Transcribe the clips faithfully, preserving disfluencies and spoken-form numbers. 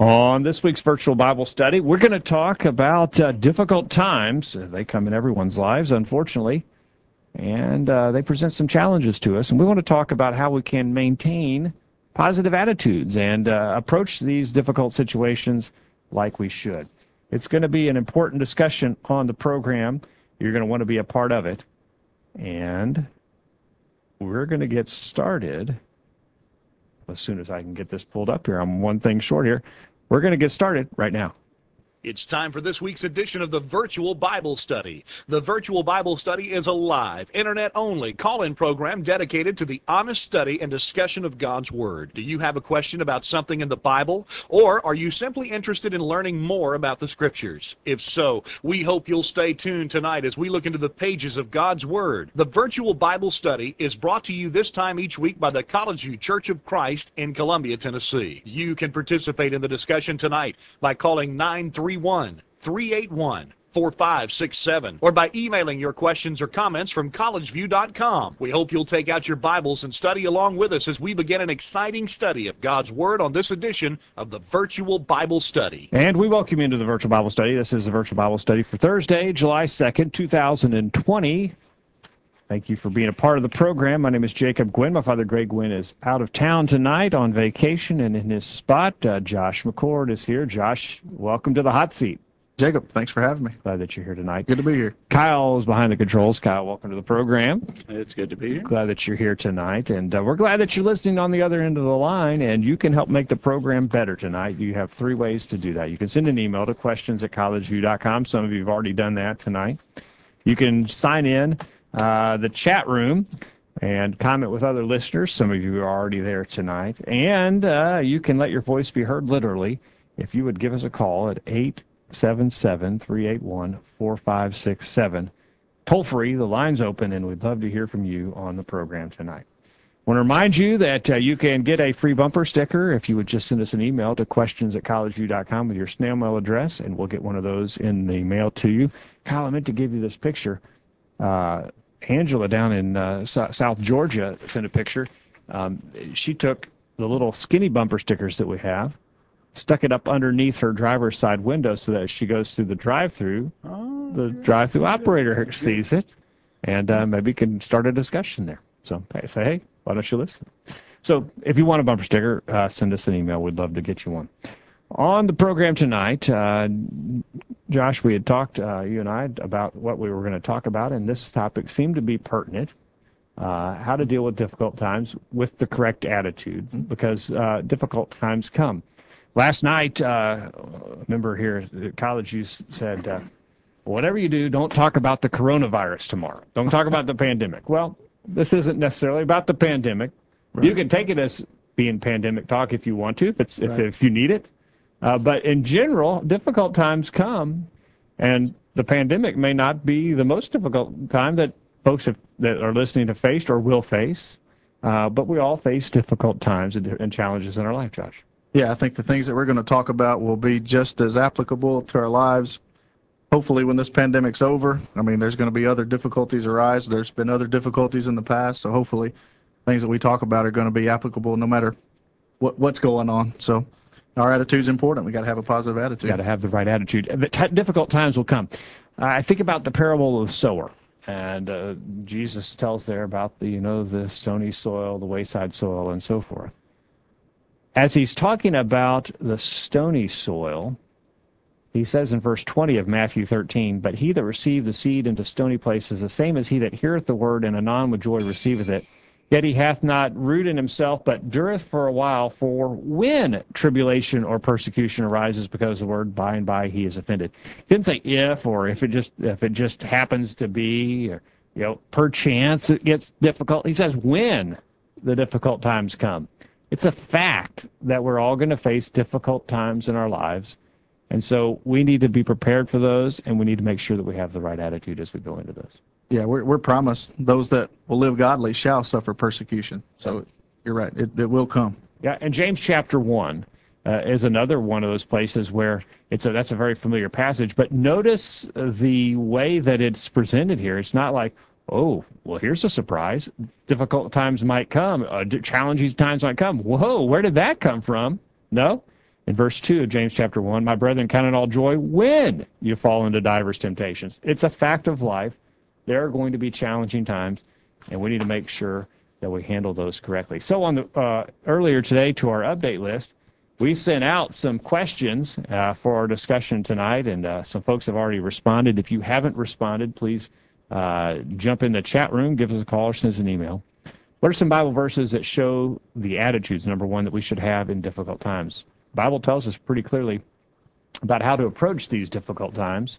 On this week's virtual Bible study, we're going to talk about uh, difficult times. They come in everyone's lives, unfortunately, and uh, they present some challenges to us. And we want to talk about how we can maintain positive attitudes and uh, approach these difficult situations like we should. It's going to be an important discussion on the program. You're going to want to be a part of it. And we're going to get started as soon as I can get this pulled up here. I'm one thing short here. We're going to get started right now. It's time for this week's edition of the Virtual Bible Study. The Virtual Bible Study is a live, internet-only call-in program dedicated to the honest study and discussion of God's Word. Do you have a question about something in the Bible? Or are you simply interested in learning more about the Scriptures? If so, we hope you'll stay tuned tonight as we look into the pages of God's Word. The Virtual Bible Study is brought to you this time each week by the College View Church of Christ in Columbia, Tennessee. You can participate in the discussion tonight by calling nine three one, three eight one, four five six seven or by emailing your questions or comments from college view dot com. We hope you'll take out your Bibles and study along with us as we begin an exciting study of God's Word on this edition of the Virtual Bible Study. And we welcome you into the Virtual Bible Study. This is the Virtual Bible Study for Thursday, July second, two thousand twenty. Thank you for being a part of the program. My name is Jacob Gwynn. My father, Greg Gwynn, is out of town tonight on vacation, and in his spot, uh, Josh McCord is here. Josh, welcome to the hot seat. Jacob, thanks for having me. Glad that you're here tonight. Good to be here. Kyle is behind the controls. Kyle, welcome to the program. It's good to be here. Glad that you're here tonight, and uh, we're glad that you're listening on the other end of the line, and you can help make the program better tonight. You have three ways to do that. You can send an email to questions at college view dot com. Some of you have already done that tonight. You can sign in uh, the chat room and comment with other listeners. Some of you are already there tonight. And uh, you can let your voice be heard literally if you would give us a call at eight seven seven, three eight one, four five six seven. Toll free, the line's open, and we'd love to hear from you on the program tonight. I want to remind you that uh, you can get a free bumper sticker if you would just send us an email to questions at college view dot com with your snail mail address, and we'll get one of those in the mail to you. Kyle, I meant to give you this picture. Uh, Angela down in uh, South Georgia sent a picture. Um, she took the little skinny bumper stickers that we have, stuck it up underneath her driver's side window so that as she goes through the drive-through, oh, the drive-through operator good. sees it, and uh, maybe can start a discussion there. So I say, hey, why don't you listen? So if you want a bumper sticker, uh, send us an email. We'd love to get you one. On the program tonight, uh, Josh, we had talked, uh, you and I, about what we were going to talk about, and this topic seemed to be pertinent, uh, how to deal with difficult times with the correct attitude, because uh, difficult times come. Last night, uh, a member here at college, you said, uh, whatever you do, don't talk about the coronavirus tomorrow. Don't talk about the pandemic. Well, this isn't necessarily about the pandemic. Right. You can take it as being pandemic talk if you want to, if, it's, if, right. if you need it. Uh, but in general, difficult times come, and the pandemic may not be the most difficult time that folks have, that are listening to face or will face, uh, but we all face difficult times and, and challenges in our life, Josh. Yeah, I think the things that we're going to talk about will be just as applicable to our lives, hopefully, when this pandemic's over. I mean, there's going to be other difficulties arise. There's been other difficulties in the past, so hopefully things that we talk about are going to be applicable no matter what, what's going on. So our attitude's important. We got to have a positive attitude. Got to have the right attitude. The t- difficult times will come. Uh, I think about the parable of the sower, and uh, Jesus tells there about the, you know, the stony soil, the wayside soil, and so forth. As he's talking about the stony soil, he says in verse twenty of Matthew thirteen, "But he that received the seed into stony places, the same as he that heareth the word, and anon with joy receiveth it. Yet he hath not root in himself, but dureth for a while. For when tribulation or persecution arises because of the word, by and by he is offended." He didn't say if, or if it just if it just happens to be, or, you know, perchance it gets difficult. He says when the difficult times come. It's a fact that we're all going to face difficult times in our lives, and so we need to be prepared for those, and we need to make sure that we have the right attitude as we go into those. Yeah, we're, we're promised those that will live godly shall suffer persecution. So you're right, it, it will come. Yeah, and James chapter one uh, is another one of those places where it's a, that's a very familiar passage, but notice the way that it's presented here. It's not like, oh, well, here's a surprise. Difficult times might come. Uh, challenging times might come. Whoa, where did that come from? No, In verse two of James chapter one, my brethren, count it all joy when you fall into diverse temptations. It's a fact of life. There are going to be challenging times, and we need to make sure that we handle those correctly. So on the uh, earlier today to our update list, we sent out some questions uh, for our discussion tonight, and uh, some folks have already responded. If you haven't responded, please uh, jump in the chat room, give us a call, or send us an email. What are some Bible verses that show the attitudes, number one, that we should have in difficult times? The Bible tells us pretty clearly about how to approach these difficult times.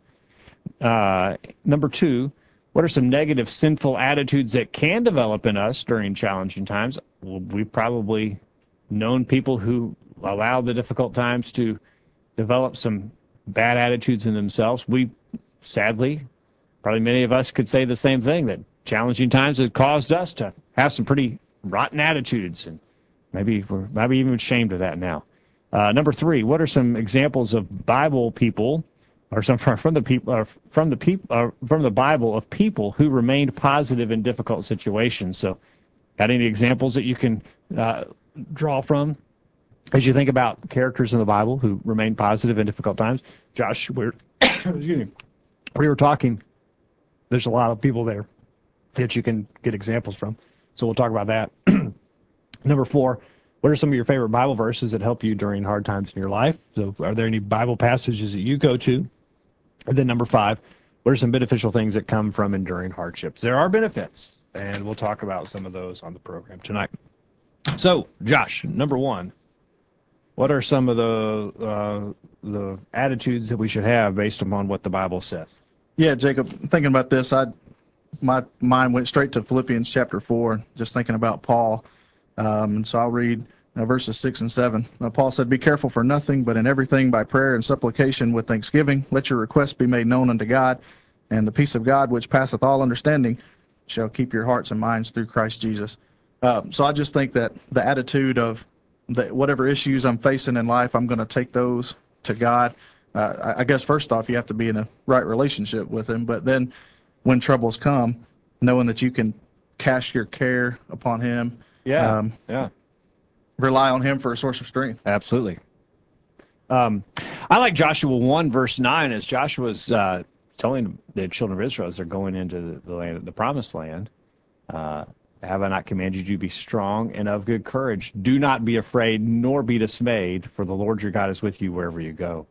Uh, number two, what are some negative, sinful attitudes that can develop in us during challenging times? Well, we've probably known people who allow the difficult times to develop some bad attitudes in themselves. We, sadly, probably many of us could say the same thing, that challenging times have caused us to have some pretty rotten attitudes, and maybe we're maybe even ashamed of that now. Uh, number three, what are some examples of Bible people, or some from the people, uh, from the people, uh, from the Bible of people who remained positive in difficult situations? So, got any examples that you can uh, draw from as you think about characters in the Bible who remained positive in difficult times? Josh, we're excuse me, we were talking. There's a lot of people there that you can get examples from, so we'll talk about that. Number four, what are some of your favorite Bible verses that help you during hard times in your life? So are there any Bible passages that you go to? And then number five, what are some beneficial things that come from enduring hardships? There are benefits, and we'll talk about some of those on the program tonight. So, Josh, number one, what are some of the uh, the attitudes that we should have based upon what the Bible says? Yeah, Jacob, thinking about this, I my mind went straight to Philippians chapter four, just thinking about Paul. Um, and so I'll read uh, verses six and seven. Uh, Paul said, be careful for nothing, but in everything by prayer and supplication with thanksgiving, let your requests be made known unto God, and the peace of God, which passeth all understanding, shall keep your hearts and minds through Christ Jesus. Uh, so I just think that the attitude of that whatever issues I'm facing in life, I'm going to take those to God. Uh, I, I guess first off, you have to be in a right relationship with Him, but then when troubles come, knowing that you can cast your care upon Him, Yeah, um, yeah. rely on Him for a source of strength. Absolutely. Um, I like Joshua one, verse nine, as Joshua's uh, telling the children of Israel as they're going into the land, the promised land, uh, have I not commanded you to be strong and of good courage? Do not be afraid, nor be dismayed, for the Lord your God is with you wherever you go.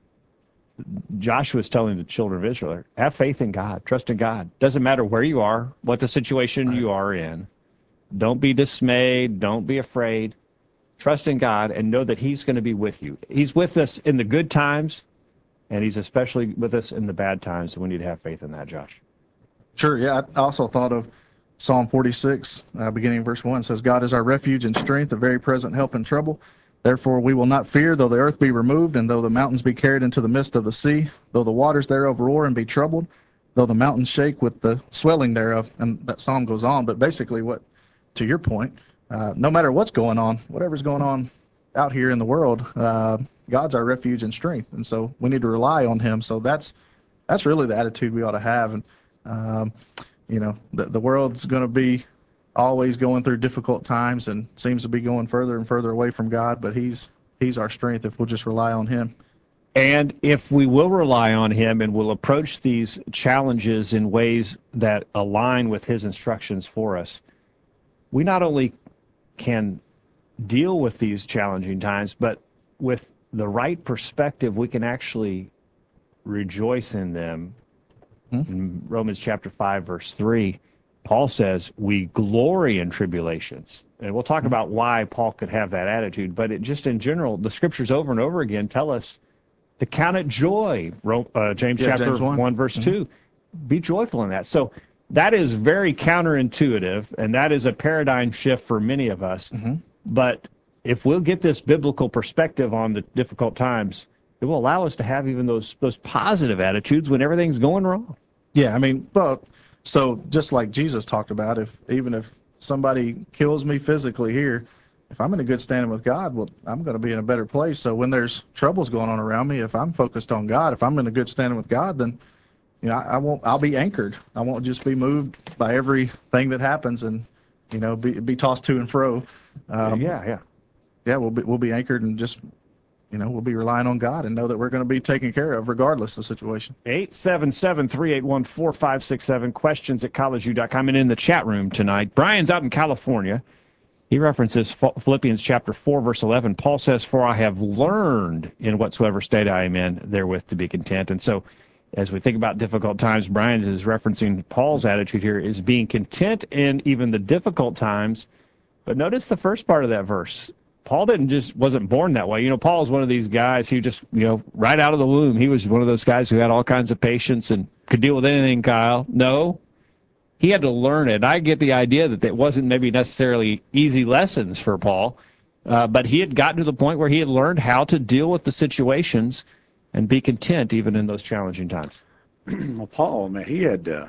Joshua is telling the children of Israel, have faith in God, trust in God. Doesn't matter where you are, what the situation right. you are in. Don't be dismayed. Don't be afraid. Trust in God and know that He's going to be with you. He's with us in the good times, and He's especially with us in the bad times. So we need to have faith in that, Josh. Sure, yeah. I also thought of Psalm forty-six, uh, beginning in verse one. It says, God is our refuge and strength, a very present help in trouble. Therefore we will not fear, though the earth be removed, and though the mountains be carried into the midst of the sea, though the waters thereof roar and be troubled, though the mountains shake with the swelling thereof. And that psalm goes on, but basically what, to your point, uh, no matter what's going on, whatever's going on out here in the world, uh, God's our refuge and strength, and so we need to rely on Him. So that's that's really the attitude we ought to have. And um, you know, the, the world's going to be always going through difficult times and seems to be going further and further away from God, but He's He's our strength if we'll just rely on Him. And if we will rely on Him and will approach these challenges in ways that align with His instructions for us, we not only can deal with these challenging times, but with the right perspective, we can actually rejoice in them. Hmm? In Romans chapter five, verse three, Paul says, we glory in tribulations. And we'll talk hmm. about why Paul could have that attitude, but it just in general, the scriptures over and over again tell us to count it joy. Uh, James yeah, chapter James one. one, verse mm-hmm. two. Be joyful in that. So that is very counterintuitive, and that is a paradigm shift for many of us. Mm-hmm. But if we'll get this biblical perspective on the difficult times, it will allow us to have even those those positive attitudes when everything's going wrong. Yeah, I mean, well, so just like Jesus talked about, if even if somebody kills me physically here, if I'm in a good standing with God, well, I'm going to be in a better place. So when there's troubles going on around me, if I'm focused on God, if I'm in a good standing with God, then you know, I, I won't. I'll be anchored. I won't just be moved by everything that happens and you know be be tossed to and fro. Um, yeah, yeah, yeah. We'll be we'll be anchored and just you know, we'll be relying on God and know that we're going to be taken care of regardless of the situation. eight seven seven, three eight one, four five six seven, questions at college u dot com. And in the chat room tonight, Brian's out in California. He references Philippians chapter four, verse eleven. Paul says, "For I have learned in whatsoever state I am in, therewith to be content." And so as we think about difficult times, Brian is referencing Paul's attitude here is being content in even the difficult times. But notice the first part of that verse. Paul didn't just wasn't born that way. You know, Paul is one of these guys who just, you know, right out of the womb, he was one of those guys who had all kinds of patience and could deal with anything, Kyle. No. He had to learn it. I get the idea that it wasn't maybe necessarily easy lessons for Paul, uh, but he had gotten to the point where he had learned how to deal with the situations and be content even in those challenging times. Well, Paul, man, he had uh,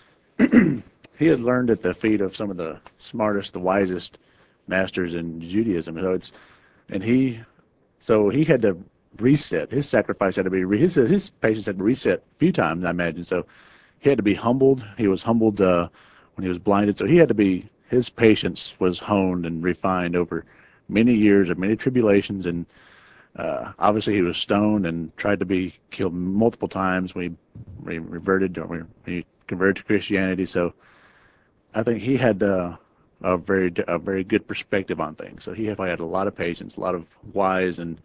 he had learned at the feet of some of the smartest, the wisest masters in Judaism. So it's, and he, so he had to reset. His sacrifice had to be, his his patience had to reset a few times, I imagine. So he had to be humbled. He was humbled uh, when he was blinded. So he had to be, his patience was honed and refined over many years of many tribulations. And uh, obviously he was stoned and tried to be killed multiple times when he reverted or when he converted to Christianity. So I think he had uh, a very a very good perspective on things. So he had, had a lot of patience, a lot of wise and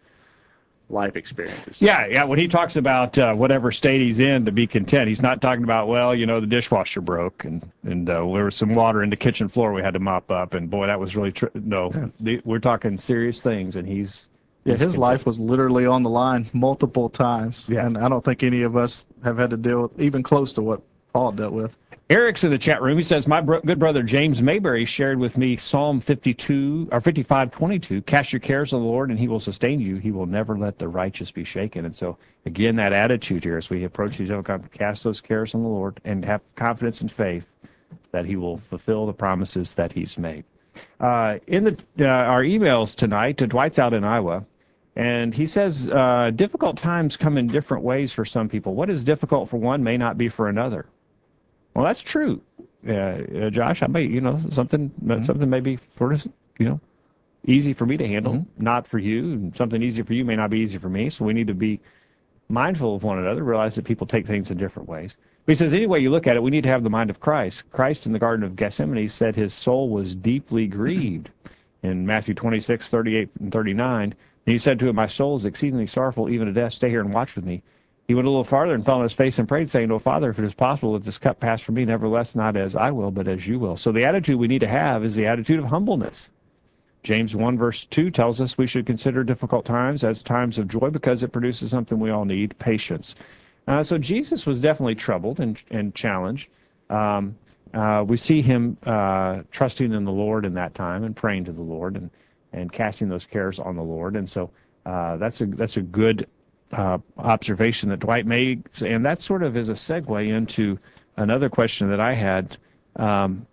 life experiences. Yeah, yeah. When he talks about uh, whatever state he's in to be content, he's not talking about, well, you know, the dishwasher broke and and uh, there was some water in the kitchen floor we had to mop up, and boy, that was really tr- no. Yeah. The, we're talking serious things, and he's Yeah, he's his content. life was literally on the line multiple times, Yeah. and I don't think any of us have had to deal with even close to what Paul dealt with. Eric's in the chat room. He says, my bro- good brother James Mayberry shared with me Psalm fifty-two or fifty-five twenty-two. Cast your cares on the Lord, and he will sustain you. He will never let the righteous be shaken. And so, again, that attitude here as we approach these other, cast those cares on the Lord and have confidence and faith that he will fulfill the promises that he's made. Uh, in the uh, our emails tonight, uh, Dwight's out in Iowa, and he says uh, difficult times come in different ways for some people. What is difficult for one may not be for another. Well, that's true, uh, uh, Josh. I may, you know, something mm-hmm. something may be sort of, you know, easy for me to handle, mm-hmm. not for you, and something easy for you may not be easy for me. So we need to be mindful of one another, realize that people take things in different ways. But he says, any way you look at it, we need to have the mind of Christ. Christ in the Garden of Gethsemane said his soul was deeply grieved in Matthew twenty-six, thirty-eight, and thirty-nine. And he said to him, my soul is exceedingly sorrowful, even to death. Stay here and watch with me. He went a little farther and fell on his face and prayed, saying, "O Father, if it is possible, let this cup pass from me, nevertheless not as I will, but as you will." So the attitude we need to have is the attitude of humbleness. James one, verse two tells us we should consider difficult times as times of joy because it produces something we all need, patience. Uh, so Jesus was definitely troubled and, and challenged. Um, uh, we see him uh, trusting in the Lord in that time and praying to the Lord and, and casting those cares on the Lord. And so uh, that's a that's a good Uh, observation that Dwight makes, and that sort of is a segue into another question that I had. Um,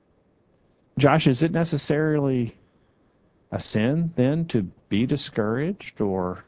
Josh, is it necessarily a sin then to be discouraged or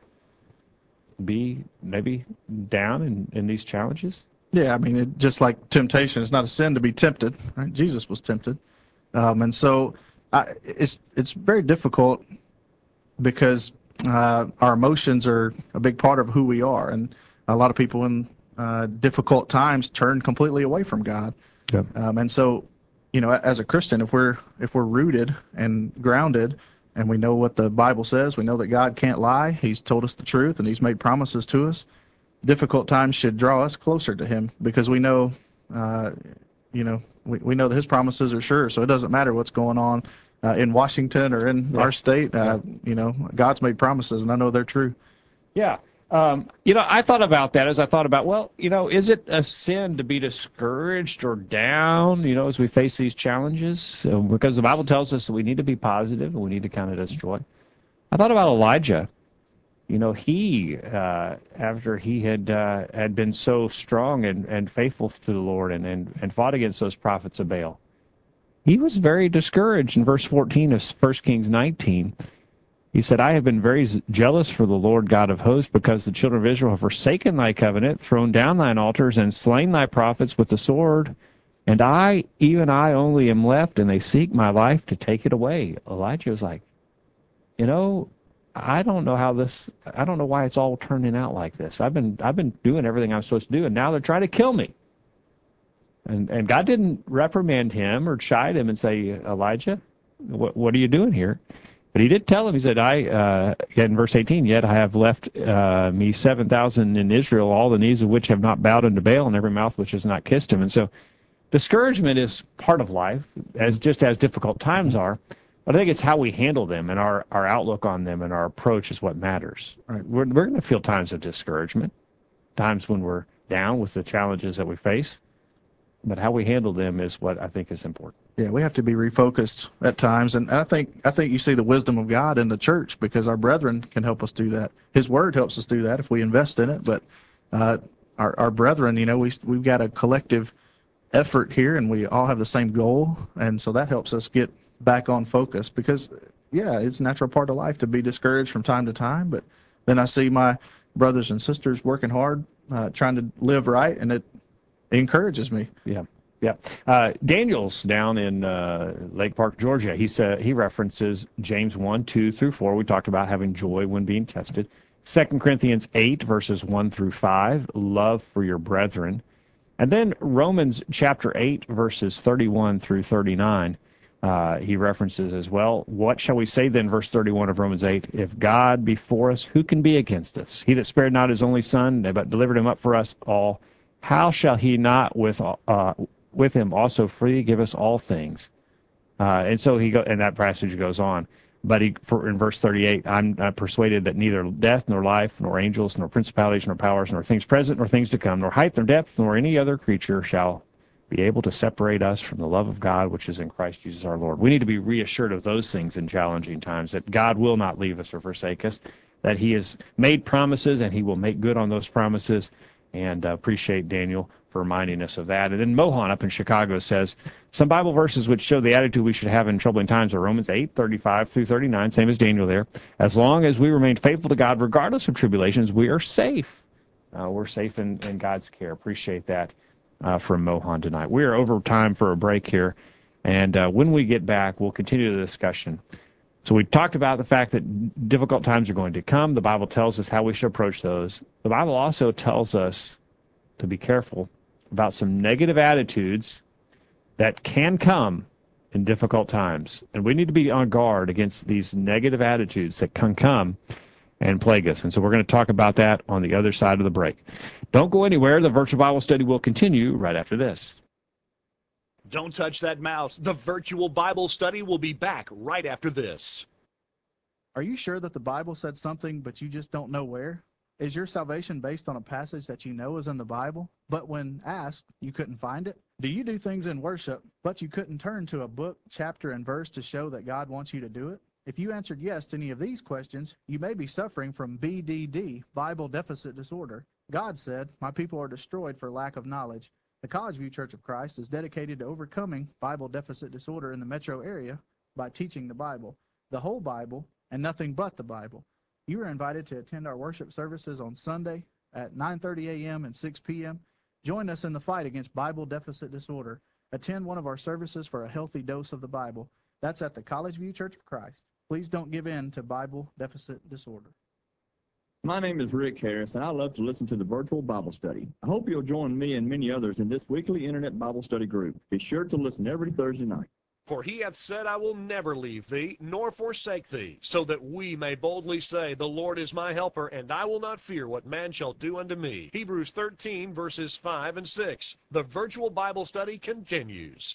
be maybe down in, in these challenges? Yeah, I mean, it, just like temptation, it's not a sin to be tempted. Right? Jesus was tempted, um, and so I, it's it's very difficult because Uh, our emotions are a big part of who we are, and a lot of people in uh, difficult times turn completely away from God. Yep. Um, and so, you know, as a Christian, if we're if we're rooted and grounded, and we know what the Bible says, we know that God can't lie. He's told us the truth, and He's made promises to us. Difficult times should draw us closer to Him because we know, uh, you know, we, we know that His promises are sure. So it doesn't matter what's going on Uh, in Washington or in yeah. our state, uh, yeah. you know, God's made promises, and I know they're true. Yeah. Um, you know, I thought about that as I thought about, well, you know, is it a sin to be discouraged or down, you know, as we face these challenges? So, because the Bible tells us that we need to be positive and we need to count it as joy. I thought about Elijah. You know, he, uh, after he had uh, had been so strong and, and faithful to the Lord and, and, and fought against those prophets of Baal, he was very discouraged. In verse fourteen of First Kings nineteen, he said, I have been very jealous for the Lord God of hosts, because the children of Israel have forsaken thy covenant, thrown down thine altars, and slain thy prophets with the sword. And I, even I only am left, and they seek my life to take it away. Elijah was like, you know, I don't know how this, I don't know why it's all turning out like this. I've been, I've been doing everything I'm supposed to do, and now they're trying to kill me. And, and God didn't reprimand him or chide him and say, Elijah, what, what are you doing here? But he did tell him, he said, I, uh, in verse eighteen, yet I have left uh, me seven thousand in Israel, all the knees of which have not bowed unto Baal, and every mouth which has not kissed him. And so discouragement is part of life, as just as difficult times are. But I think it's how we handle them and our, our outlook on them and our approach is what matters. Right. We're, we're going to feel times of discouragement, times when we're down with the challenges that we face. But how we handle them is what I think is important. Yeah, we have to be refocused at times, and I think I think you see the wisdom of God in the church because our brethren can help us do that. His Word helps us do that if we invest in it. But uh, our our brethren, you know, we we've got a collective effort here, and we all have the same goal, and so that helps us get back on focus. Because yeah, it's a natural part of life to be discouraged from time to time. But then I see my brothers and sisters working hard, uh, trying to live right, and it encourages me. Yeah, yeah. Uh, Daniel's down in uh, Lake Park, Georgia. He said he references James one, two through four. We talked about having joy when being tested. Second Corinthians eight, verses one through five, love for your brethren. And then Romans chapter eight, verses thirty-one through thirty-nine, uh, he references as well. What shall we say then, verse thirty-one of Romans eight? If God be for us, who can be against us? He that spared not his only son, but delivered him up for us all, how shall he not with uh, with him also freely give us all things? Uh, and so he go, and that passage goes on. But he, for, in verse thirty-eight, I'm uh, persuaded that neither death, nor life, nor angels, nor principalities, nor powers, nor things present, nor things to come, nor height, nor depth, nor any other creature shall be able to separate us from the love of God, which is in Christ Jesus our Lord. We need to be reassured of those things in challenging times, that God will not leave us or forsake us, that he has made promises, and he will make good on those promises. And uh, appreciate Daniel for reminding us of that. And then Mohan up in Chicago says, some Bible verses which show the attitude we should have in troubling times are Romans eight, thirty-five through thirty-nine, same as Daniel there. As long as we remain faithful to God, regardless of tribulations, we are safe. Uh, we're safe in, in God's care. Appreciate that uh, from Mohan tonight. We are over time for a break here. And uh, when we get back, we'll continue the discussion. So we talked about the fact that difficult times are going to come. The Bible tells us how we should approach those. The Bible also tells us to be careful about some negative attitudes that can come in difficult times. And we need to be on guard against these negative attitudes that can come and plague us. And so we're going to talk about that on the other side of the break. Don't go anywhere. The virtual Bible study will continue right after this. Don't touch that mouse. The virtual Bible study will be back right after this. Are you sure that the Bible said something, but you just don't know where? Is your salvation based on a passage that you know is in the Bible, but when asked, you couldn't find it? Do you do things in worship, but you couldn't turn to a book, chapter, and verse to show that God wants you to do it? If you answered yes to any of these questions, you may be suffering from B D D, Bible Deficit Disorder. God said, my people are destroyed for lack of knowledge. The College View Church of Christ is dedicated to overcoming Bible deficit disorder in the metro area by teaching the Bible, the whole Bible, and nothing but the Bible. You are invited to attend our worship services on Sunday at nine thirty a.m. and six p.m. Join us in the fight against Bible deficit disorder. Attend one of our services for a healthy dose of the Bible. That's at the College View Church of Christ. Please don't give in to Bible deficit disorder. My name is Rick Harris, and I love to listen to the virtual Bible study. I hope you'll join me and many others in this weekly Internet Bible study group. Be sure to listen every Thursday night. For he hath said, I will never leave thee, nor forsake thee, so that we may boldly say, the Lord is my helper, and I will not fear what man shall do unto me. Hebrews thirteen, verses five and six. The virtual Bible study continues.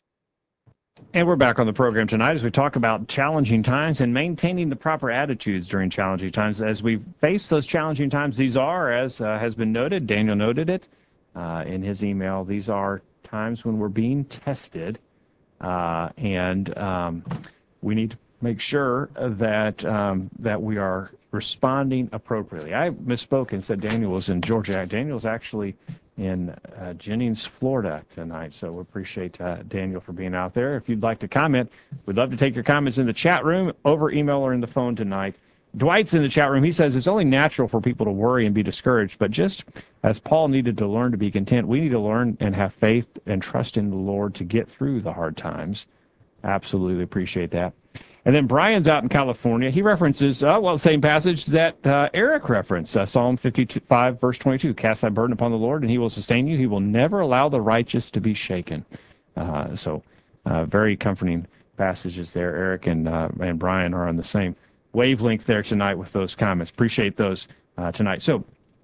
And we're back on the program tonight as we talk about challenging times and maintaining the proper attitudes during challenging times. As we face those challenging times, these are, as uh, has been noted, Daniel noted it uh, in his email, these are times when we're being tested, uh, and um, we need to make sure that um, that we are responding appropriately. I misspoke and said Daniel was in Georgia. Daniel's actually in uh, Jennings, Florida tonight. So we appreciate uh, Daniel for being out there. If you'd like to comment, we'd love to take your comments in the chat room, over email, or in the phone tonight. Dwight's in the chat room. He says it's only natural for people to worry and be discouraged, but just as Paul needed to learn to be content, we need to learn and have faith and trust in the Lord to get through the hard times. Absolutely appreciate that. And then Brian's out in California. He references, uh, well, the same passage that uh, Eric referenced, uh, Psalm fifty-five, verse twenty-two. Cast thy burden upon the Lord, and he will sustain you. He will never allow the righteous to be shaken. Uh, so uh, very comforting passages there. Eric and, uh, and Brian are on the same wavelength there tonight with those comments. Appreciate those uh, tonight. So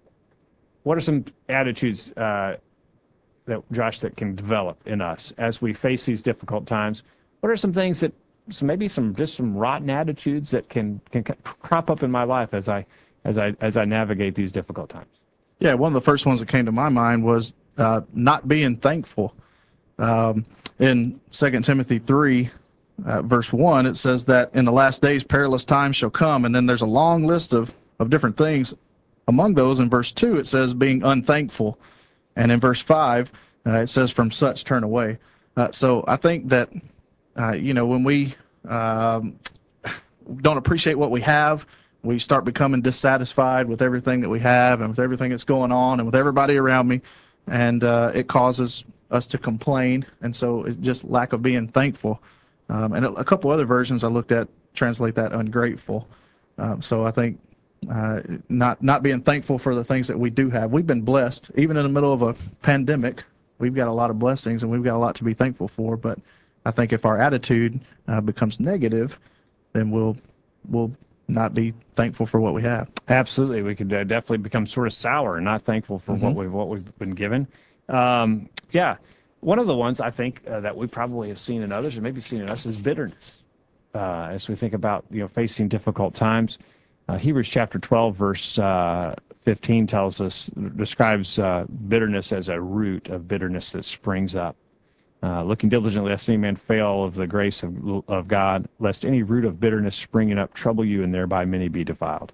what are some attitudes, uh, that Josh, that can develop in us as we face these difficult times? What are some things that, so maybe some just some rotten attitudes that can can crop up in my life as I as I as I navigate these difficult times? Yeah, one of the first ones that came to my mind was uh, not being thankful. Um, in Second Timothy three, uh, verse one, it says that in the last days perilous times shall come, and then there's a long list of of different things. Among those, in verse two, it says being unthankful, and in verse five, uh, it says from such turn away. Uh, so I think that uh, you know when we um, don't appreciate what we have, we start becoming dissatisfied with everything that we have and with everything that's going on and with everybody around me, and uh, it causes us to complain, and so it's just lack of being thankful. Um, and a, a couple other versions I looked at translate that ungrateful. Um, so I think uh, not not being thankful for the things that we do have. We've been blessed, even in the middle of a pandemic. We've got a lot of blessings, and we've got a lot to be thankful for. But I think if our attitude uh, becomes negative, then we'll we'll not be thankful for what we have. Absolutely, we could uh, definitely become sort of sour and not thankful for Mm-hmm. what we've what we've been given. Um, yeah, one of the ones I think uh, that we probably have seen in others, or maybe seen in us, is bitterness. Uh, as we think about you know facing difficult times, uh, Hebrews chapter twelve, verse uh, fifteen tells us describes uh, bitterness as a root of bitterness that springs up. Uh, looking diligently, lest any man fail of the grace of, of God, lest any root of bitterness springing up trouble you, and thereby many be defiled.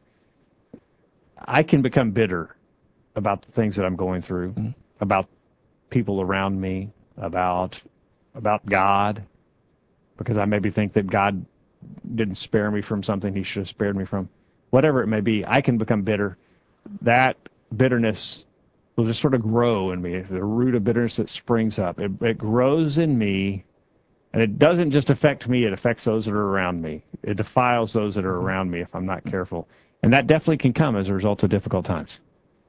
I can become bitter about the things that I'm going through, mm-hmm. about people around me, about about God, because I maybe think that God didn't spare me from something he should have spared me from. Whatever it may be, I can become bitter. That bitterness will just sort of grow in me. The root of bitterness that springs up. It, it grows in me, and it doesn't just affect me, it affects those that are around me. It defiles those that are around me if I'm not careful. And that definitely can come as a result of difficult times.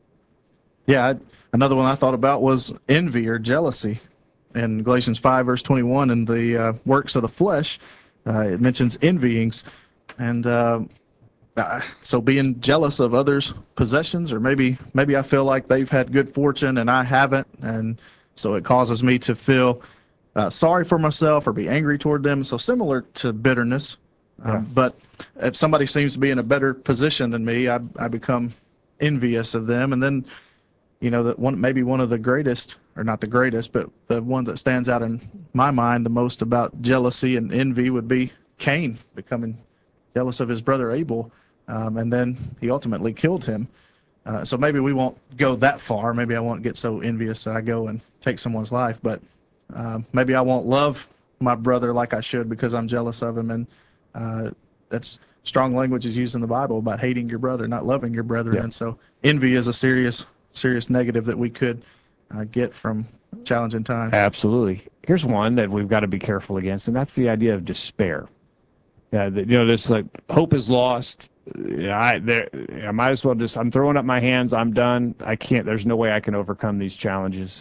Yeah, I, another one I thought about was envy or jealousy. In Galatians five, verse twenty-one, in the uh, works of the flesh, uh, it mentions envyings. And uh, Uh, so being jealous of others' possessions, or maybe maybe I feel like they've had good fortune and I haven't, and so it causes me to feel uh, sorry for myself or be angry toward them. So similar to bitterness, um, yeah. But if somebody seems to be in a better position than me, I, I become envious of them. And then, you know, that one maybe one of the greatest, or not the greatest, but the one that stands out in my mind the most about jealousy and envy would be Cain becoming jealous of his brother Abel. Um, and then he ultimately killed him. Uh, so maybe we won't go that far. Maybe I won't get so envious that I go and take someone's life. But uh, maybe I won't love my brother like I should because I'm jealous of him. And uh, that's strong language is used in the Bible about hating your brother, not loving your brother. Yeah. And so envy is a serious, serious negative that we could uh, get from challenging times. Absolutely. Here's one that we've got to be careful against, and that's the idea of despair. Yeah, the, you know, this like hope is lost. I there I might as well just I'm throwing up my hands. I'm done. I can't. There's no way I can overcome these challenges.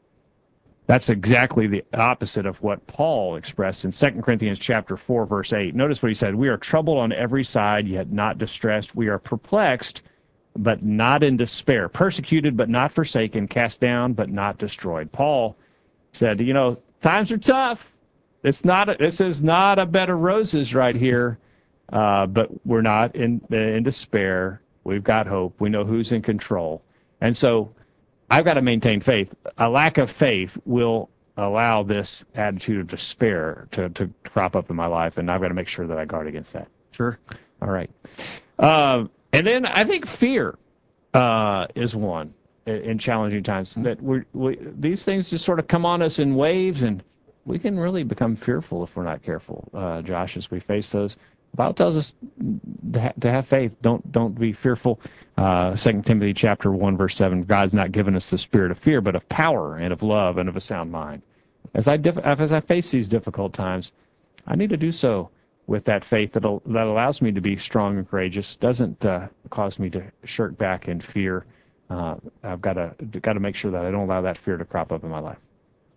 That's exactly the opposite of what Paul expressed in Second Corinthians chapter four, verse eight. Notice what he said: "We are troubled on every side, yet not distressed. We are perplexed, but not in despair. Persecuted, but not forsaken. Cast down, but not destroyed." Paul said, "You know, times are tough. It's not. A, this is not a bed of roses right here." Uh, but we're not in in despair. We've got hope. We know who's in control. And so I've got to maintain faith. A lack of faith will allow this attitude of despair to, to crop up in my life, and I've got to make sure that I guard against that. Sure. All right. Uh, and then I think fear uh, is one in, in challenging times. That we're, we these things just sort of come on us in waves, and we can really become fearful if we're not careful, uh, Josh, as we face those. The Bible tells us to, ha- to have faith. Don't don't be fearful. Uh, Second Timothy chapter one, verse seven, God's not given us the spirit of fear, but of power and of love and of a sound mind. As I, diff- as I face these difficult times, I need to do so with that faith that, that allows me to be strong and courageous, doesn't uh, cause me to shirk back in fear. Uh, I've got to got to make sure that I don't allow that fear to crop up in my life.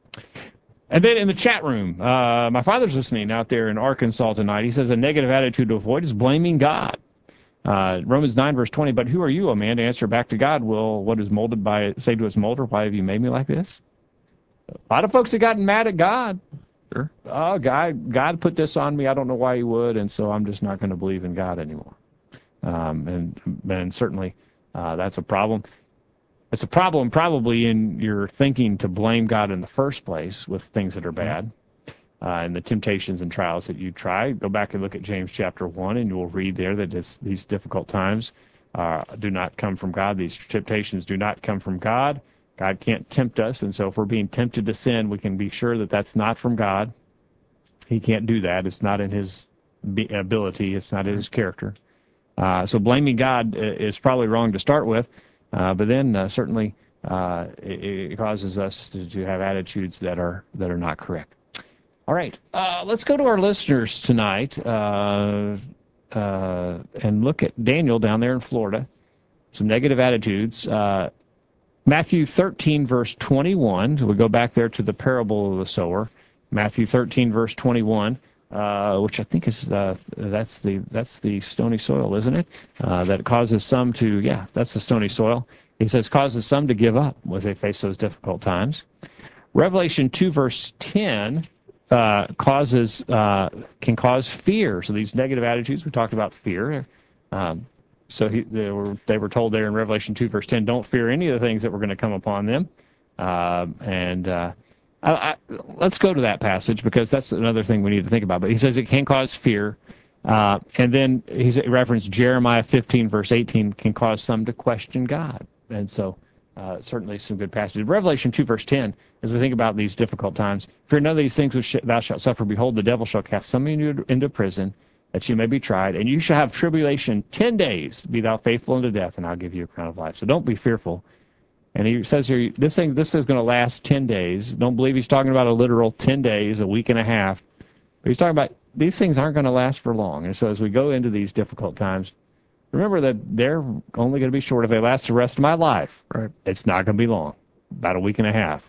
And then in the chat room, uh, my father's listening out there in Arkansas tonight. He says a negative attitude to avoid is blaming God. Uh, Romans nine, verse twenty, but who are you, a man, to answer back to God? Will what is molded by, say to his molder, why have you made me like this? A lot of folks have gotten mad at God. Sure. Oh, God, God put this on me. I don't know why he would, and so I'm just not going to believe in God anymore. Um, and, and certainly uh, that's a problem. It's a problem probably in your thinking to blame God in the first place with things that are bad uh, and the temptations and trials that you try. Go back and look at James chapter one, and you will read there that it's, these difficult times uh, do not come from God. These temptations do not come from God. God can't tempt us, and so if we're being tempted to sin, we can be sure that that's not from God. He can't do that. It's not in his ability. It's not in his character. Uh, so blaming God is probably wrong to start with, uh, but then uh, certainly uh, it, it causes us to, to have attitudes that are that are not correct. All right, uh, let's go to our listeners tonight uh, uh, and look at Daniel down there in Florida. Some negative attitudes. Uh, Matthew thirteen, verse twenty-one, so we go back there to the parable of the sower. Matthew thirteen, verse twenty-one, uh, which I think is, uh, that's the that's the stony soil, isn't it? Uh, that causes some to, yeah, that's the stony soil. He says, causes some to give up as they face those difficult times. Revelation two, verse ten, uh, causes, uh, can cause fear. So these negative attitudes, we talked about fear. Um, So he, they were they were told there in Revelation two, verse ten, don't fear any of the things that were going to come upon them. Uh, and uh, I, I, let's go to that passage because that's another thing we need to think about. But he says it can cause fear. Uh, and then he referenced Jeremiah fifteen, verse eighteen, can cause some to question God. And so uh, certainly some good passages. Revelation two, verse ten, as we think about these difficult times, fear none of these things which thou shalt suffer. Behold, the devil shall cast some of you into prison, that you may be tried, and you shall have tribulation ten days. Be thou faithful unto death, and I'll give you a crown of life. So don't be fearful. And he says here, this thing, this is going to last ten days. Don't believe he's talking about a literal ten days, a week and a half. But he's talking about these things aren't going to last for long. And so as we go into these difficult times, remember that they're only going to be short. If they last the rest of my life, Right. It's not going to be long, about a week and a half.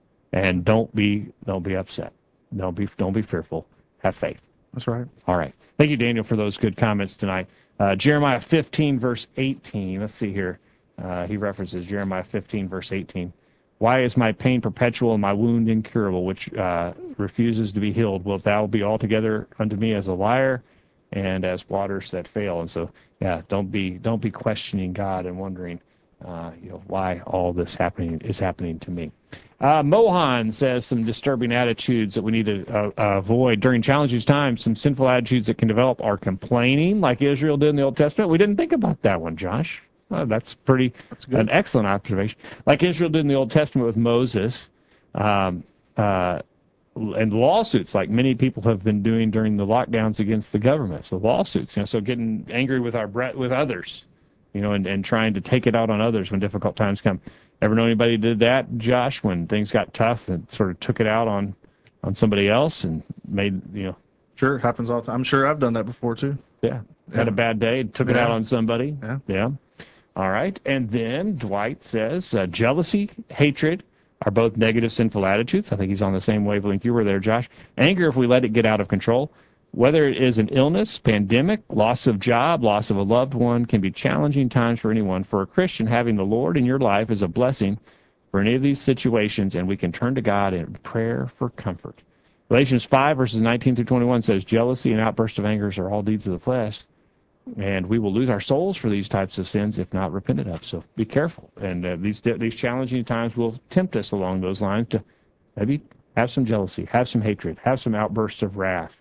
And don't be don't be upset. Don't be don't be fearful. Have faith. That's right. All right. Thank you, Daniel, for those good comments tonight. Uh, Jeremiah fifteen, verse eighteen. Let's see here. Uh, he references Jeremiah fifteen, verse eighteen. Why is my pain perpetual and my wound incurable, which uh, refuses to be healed? Wilt thou be altogether unto me as a liar and as waters that fail? And so, yeah, don't be don't be questioning God and wondering, uh, you know, why all this happening is happening to me. Uh, Mohan says some disturbing attitudes that we need to uh, uh, avoid during challenging times. Some sinful attitudes that can develop are complaining, like Israel did in the Old Testament. We didn't think about that one, Josh. Well, that's pretty That's good. an excellent observation. Like Israel did in the Old Testament with Moses, um, uh, and lawsuits, like many people have been doing during the lockdowns against the government. So lawsuits, you know, so getting angry with our bre- with others, you know, and, and trying to take it out on others when difficult times come. Ever know anybody who did that, Josh, when things got tough and sort of took it out on, on somebody else and made, you know. Sure, it happens all the time. I'm sure I've done that before, too. Yeah, had Yeah. a bad day, took it Yeah. out on somebody. Yeah. Yeah. All right. And then Dwight says uh, jealousy, hatred are both negative sinful attitudes. I think he's on the same wavelength you were there, Josh. Anger, if we let it get out of control. Whether it is an illness, pandemic, loss of job, loss of a loved one, can be challenging times for anyone. For a Christian, having the Lord in your life is a blessing for any of these situations, and we can turn to God in prayer for comfort. Galatians five, verses nineteen through twenty-one says, jealousy and outbursts of anger are all deeds of the flesh, and we will lose our souls for these types of sins if not repented of. So be careful. And uh, these these challenging times will tempt us along those lines to maybe have some jealousy, have some hatred, have some outbursts of wrath.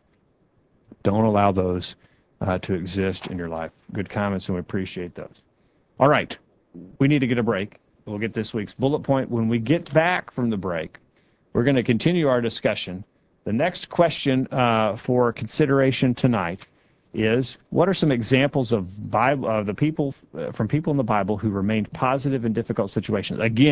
Don't allow those uh, to exist in your life. Good comments, and we appreciate those. All right. We need to get a break. We'll get this week's bullet point. When we get back from the break, we're going to continue our discussion. The next question uh, for consideration tonight is, what are some examples of Bible, of the people uh, from people in the Bible who remained positive in difficult situations? Again,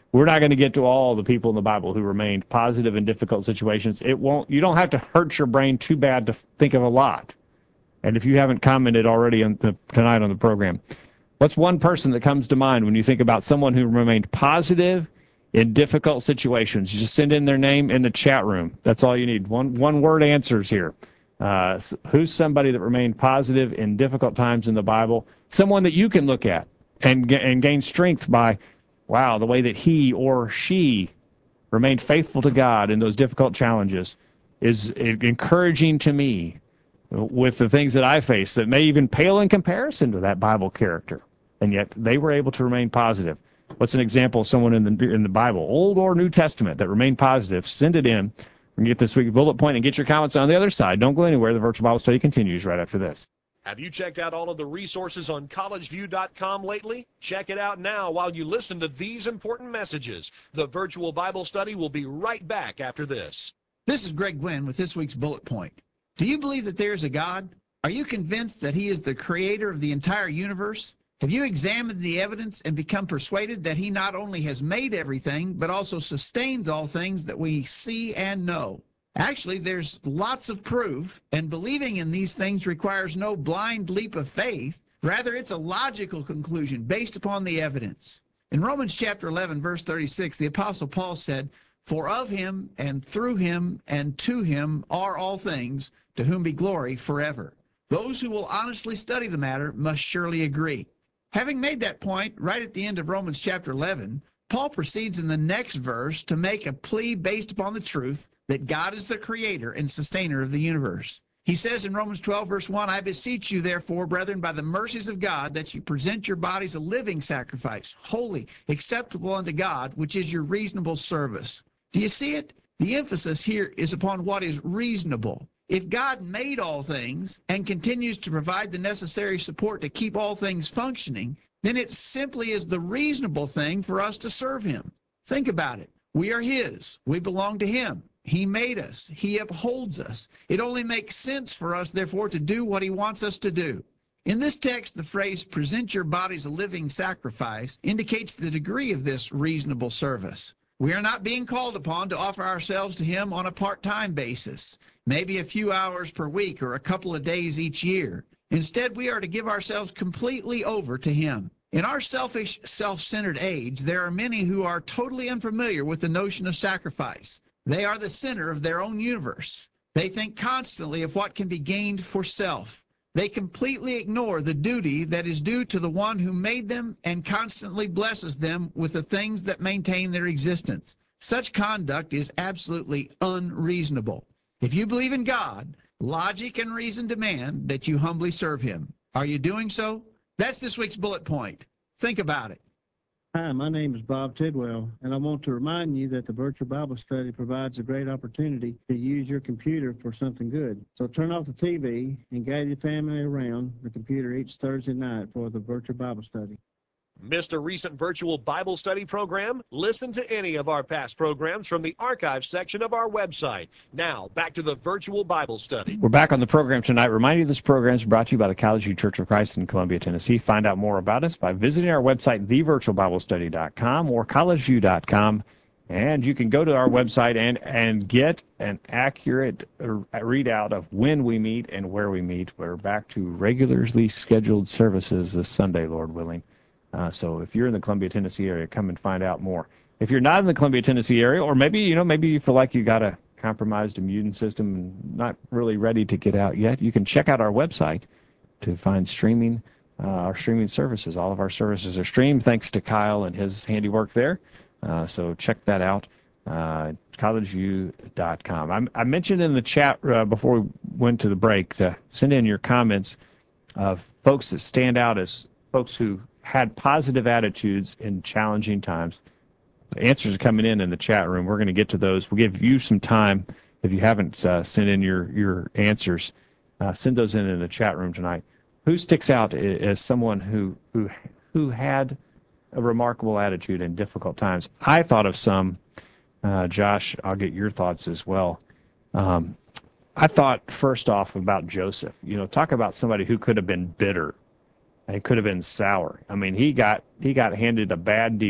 We're not going to get to all the people in the Bible who remained positive in difficult situations. It won't. You don't have to hurt your brain too bad to think of a lot. And if you haven't commented already on the, tonight on the program, what's one person that comes to mind when you think about someone who remained positive in difficult situations? You just send in their name in the chat room. That's all you need. One one word answers here. Uh, who's somebody that remained positive in difficult times in the Bible? Someone that you can look at and and gain strength by, wow, the way that he or she remained faithful to God in those difficult challenges is encouraging to me with the things that I face that may even pale in comparison to that Bible character, and yet they were able to remain positive. What's an example of someone in the in the Bible, Old or New Testament, that remained positive? Send it in. We can get this week's bullet point and get your comments on the other side. Don't go anywhere. The virtual Bible study continues right after this. Have you checked out all of the resources on college view dot com lately? Check it out now while you listen to these important messages. The virtual Bible study will be right back after this. This is Greg Gwynn with this week's bullet point. Do you believe that there is a God? Are you convinced that he is the creator of the entire universe? Have you examined the evidence and become persuaded that he not only has made everything, but also sustains all things that we see and know? Actually, there's lots of proof, and believing in these things requires no blind leap of faith. Rather, it's a logical conclusion based upon the evidence. In Romans chapter eleven, verse thirty-six, the Apostle Paul said, "For of him, and through him, and to him are all things, to whom be glory forever." Those who will honestly study the matter must surely agree. Having made that point right at the end of Romans chapter eleven, Paul proceeds in the next verse to make a plea based upon the truth that God is the creator and sustainer of the universe. He says in Romans twelve, verse one, "I beseech you, therefore, brethren, by the mercies of God, that you present your bodies a living sacrifice, holy, acceptable unto God, which is your reasonable service." Do you see it? The emphasis here is upon what is reasonable. If God made all things and continues to provide the necessary support to keep all things functioning, then it simply is the reasonable thing for us to serve him. Think about it. We are his. We belong to him. He made us. He upholds us. It only makes sense for us, therefore, to do what he wants us to do. In this text, the phrase, "present your bodies a living sacrifice," indicates the degree of this reasonable service. We are not being called upon to offer ourselves to him on a part-time basis, maybe a few hours per week or a couple of days each year. Instead, we are to give ourselves completely over to him. In our selfish, self-centered age, there are many who are totally unfamiliar with the notion of sacrifice. They are the center of their own universe. They think constantly of what can be gained for self. They completely ignore the duty that is due to the one who made them and constantly blesses them with the things that maintain their existence. Such conduct is absolutely unreasonable. If you believe in God, logic and reason demand that you humbly serve him. Are you doing so? That's this week's bullet point. Think about it. Hi, my name is Bob Tidwell, and I want to remind you that the virtual Bible study provides a great opportunity to use your computer for something good. So turn off the T V and gather your family around the computer each Thursday night for the virtual Bible study. Missed a recent virtual Bible study program? Listen to any of our past programs from the archive section of our website. Now, back to the virtual Bible study. We're back on the program tonight. Remind you this program is brought to you by the College View Church of Christ in Columbia, Tennessee. Find out more about us by visiting our website, the virtual bible study dot com or college view dot com. And you can go to our website and, and get an accurate readout of when we meet and where we meet. We're back to regularly scheduled services this Sunday, Lord willing. Uh, so if you're in the Columbia, Tennessee area, come and find out more. If you're not in the Columbia, Tennessee area, or maybe, you know, maybe you feel like you got a compromised immune system and not really ready to get out yet, you can check out our website to find streaming, uh, our streaming services. All of our services are streamed thanks to Kyle and his handiwork there. Uh, so check that out, uh, college view dot com. I, I mentioned in the chat uh, before we went to the break to send in your comments of folks that stand out as folks who had positive attitudes in challenging times. The answers are coming in in the chat room. We're going to get to those. We'll give you some time. If you haven't uh, sent in your, your answers, uh, send those in in the chat room tonight. Who sticks out as someone who, who, who had a remarkable attitude in difficult times? I thought of some. Uh, Josh, I'll get your thoughts as well. Um, I thought first off about Joseph. You know, talk about somebody who could have been bitter. It could have been sour. I mean, he got he got handed a bad deal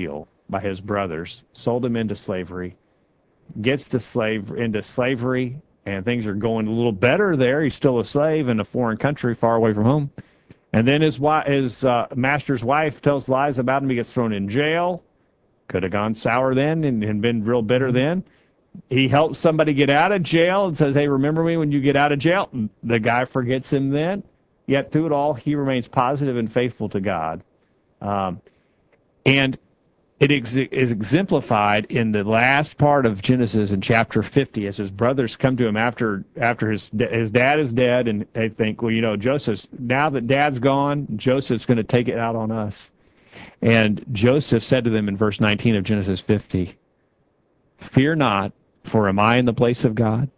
by his brothers, sold him into slavery, gets the slave into slavery, and things are going a little better there. He's still a slave in a foreign country far away from home. And then his, wife, his uh, master's wife tells lies about him. He gets thrown in jail. Could have gone sour then and, and been real bitter then. He helps somebody get out of jail and says, hey, remember me when you get out of jail? The guy forgets him then. Yet through it all, he remains positive and faithful to God. Um, and it ex- is exemplified in the last part of Genesis in chapter fifty, as his brothers come to him after after his his dad is dead, and they think, well, you know, Joseph's, now that dad's gone, Joseph's going to take it out on us. And Joseph said to them in verse nineteen of Genesis fifty, fear not, for am I in the place of God?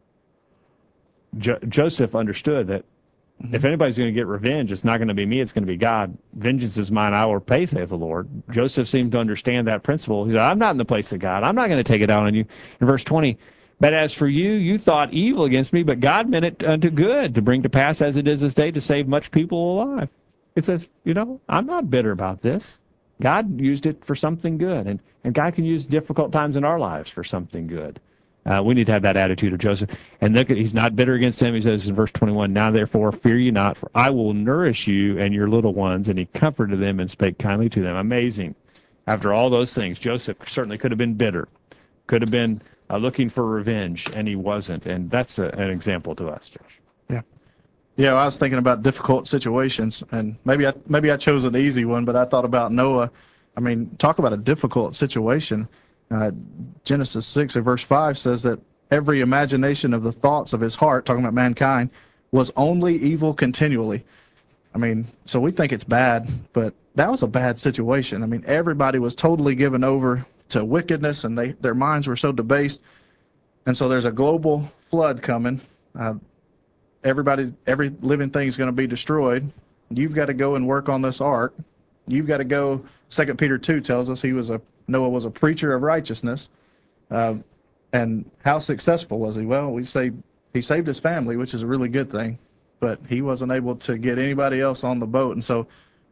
Jo- Joseph understood that if anybody's going to get revenge, it's not going to be me, it's going to be God. Vengeance is mine, I will repay, saith the Lord. Joseph seemed to understand that principle. He said, I'm not in the place of God. I'm not going to take it out on you. In verse twenty, but as for you, you thought evil against me, but God meant it unto good, to bring to pass as it is this day, to save much people alive. It says, you know, I'm not bitter about this. God used it for something good, and, and God can use difficult times in our lives for something good. Uh, we need to have that attitude of Joseph. And look, he's not bitter against them. He says in verse twenty-one, now therefore fear you not, for I will nourish you and your little ones. And he comforted them and spake kindly to them. Amazing. After all those things, Joseph certainly could have been bitter, could have been uh, looking for revenge, and he wasn't. And that's a, an example to us, Josh. Yeah. Yeah, well, I was thinking about difficult situations, and maybe I maybe I chose an easy one, but I thought about Noah. I mean, talk about a difficult situation. Uh, Genesis six or verse five says that every imagination of the thoughts of his heart, talking about mankind, was only evil continually. I mean, so we think it's bad, but that was a bad situation. I mean, everybody was totally given over to wickedness, and they their minds were so debased. And so there's a global flood coming. Uh, everybody, every living thing is going to be destroyed. You've got to go and work on this ark. You've got to go. Second Peter two tells us he was a Noah was a preacher of righteousness. Uh, and how successful was he? Well, we say he saved his family, which is a really good thing, but he wasn't able to get anybody else on the boat. And so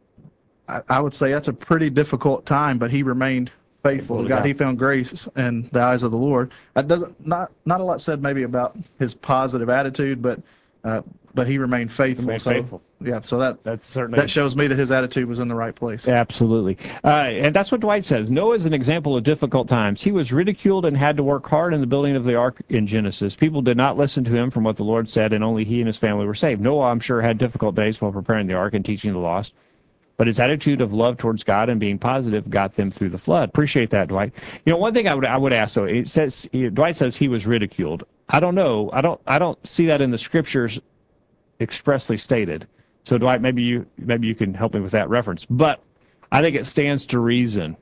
I, I would say that's a pretty difficult time, but he remained faithful to God. He found grace in the eyes of the Lord. That doesn't not not a lot said maybe about his positive attitude, but uh, but he remained faithful. Remained so faithful. Yeah, so that That's certainly that shows me that his attitude was in the right place. Absolutely. Uh, and that's what Dwight says. Noah is an example of difficult times. He was ridiculed and had to work hard in the building of the ark in Genesis. People did not listen to him from what the Lord said, and only he and his family were saved. Noah, I'm sure, had difficult days while preparing the ark and teaching the lost, but his attitude of love towards God and being positive got them through the flood. Appreciate that, Dwight. You know, one thing I would I would ask, though, it says he, Dwight says he was ridiculed. I don't know. I don't I don't see that in the scriptures expressly stated. So Dwight, maybe you maybe you can help me with that reference. But I think it stands to reason,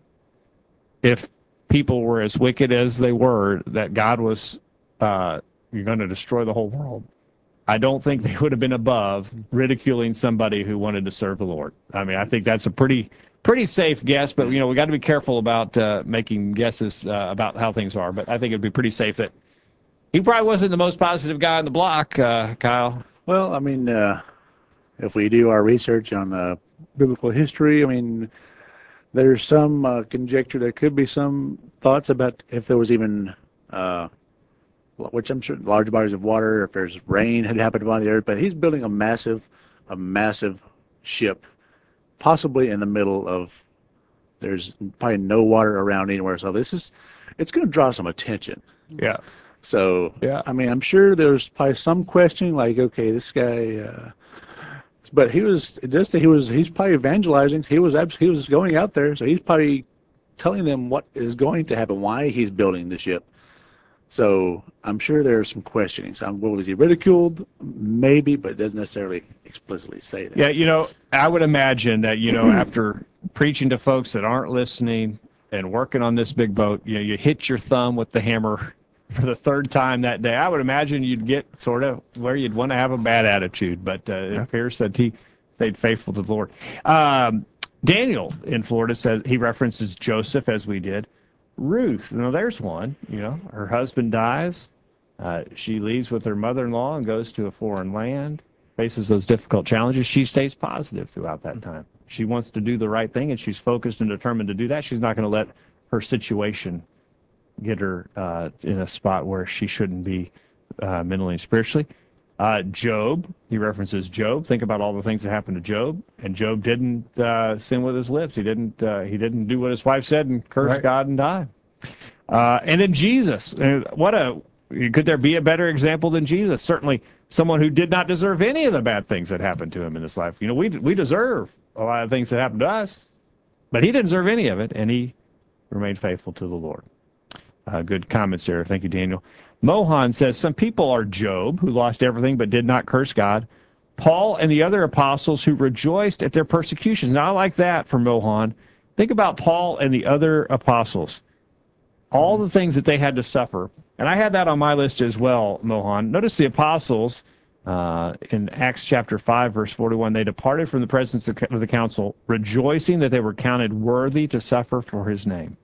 if people were as wicked as they were, that God was uh, you're going to destroy the whole world. I don't think they would have been above ridiculing somebody who wanted to serve the Lord. I mean, I think that's a pretty pretty safe guess. But you know, we got to be careful about uh, making guesses uh, about how things are. But I think it'd be pretty safe that he probably wasn't the most positive guy on the block, uh, Kyle. Well, I mean. Uh... If we do our research on uh, biblical history, I mean, there's some uh, conjecture. There could be some thoughts about if there was even, uh, which I'm sure, large bodies of water, if there's rain had happened upon the earth. But he's building a massive, a massive ship, possibly in the middle of. There's probably no water around anywhere. So this is, it's going to draw some attention. Yeah. So yeah. I mean, I'm sure there's probably some questioning, like, okay, this guy. Uh, But he was just he was he's probably evangelizing. He was he was going out there, so he's probably telling them what is going to happen, why he's building the ship. So I'm sure there's some questioning. So, well, was he ridiculed? Maybe, but it doesn't necessarily explicitly say that. Yeah, you know, I would imagine that, you know, after preaching to folks that aren't listening and working on this big boat, you know, you hit your thumb with the hammer for the third time that day. I would imagine you'd get sort of where you'd want to have a bad attitude, but uh, it appears that he stayed faithful to the Lord. Um, Daniel in Florida says he references Joseph, as we did. Ruth, you know, there's one. You know, her husband dies. Uh, she leaves with her mother-in-law and goes to a foreign land, faces those difficult challenges. She stays positive throughout that time. she wants to do the right thing, and she's focused and determined to do that. She's not going to let her situation get her uh, in a spot where she shouldn't be uh, mentally and spiritually. Uh, Job, he references Job. Think about all the things that happened to Job, and Job didn't uh, sin with his lips. He didn't. Uh, he didn't do what his wife said and curse Right. God and die. Uh, and then Jesus. Uh, What a could there be a better example than Jesus? Certainly, someone who did not deserve any of the bad things that happened to him in his life. You know, we we deserve a lot of things that happened to us, but he didn't deserve any of it, and he remained faithful to the Lord. Uh, good comments there. Thank you, Daniel. Mohan says, some people are Job, who lost everything but did not curse God. Paul and the other apostles who rejoiced at their persecutions. Now, I like that for Mohan. Think about Paul and the other apostles. All the things that they had to suffer. And I had that on my list as well, Mohan. Notice the apostles uh, in Acts chapter five, verse forty-one. They departed from the presence of the council, rejoicing that they were counted worthy to suffer for his name.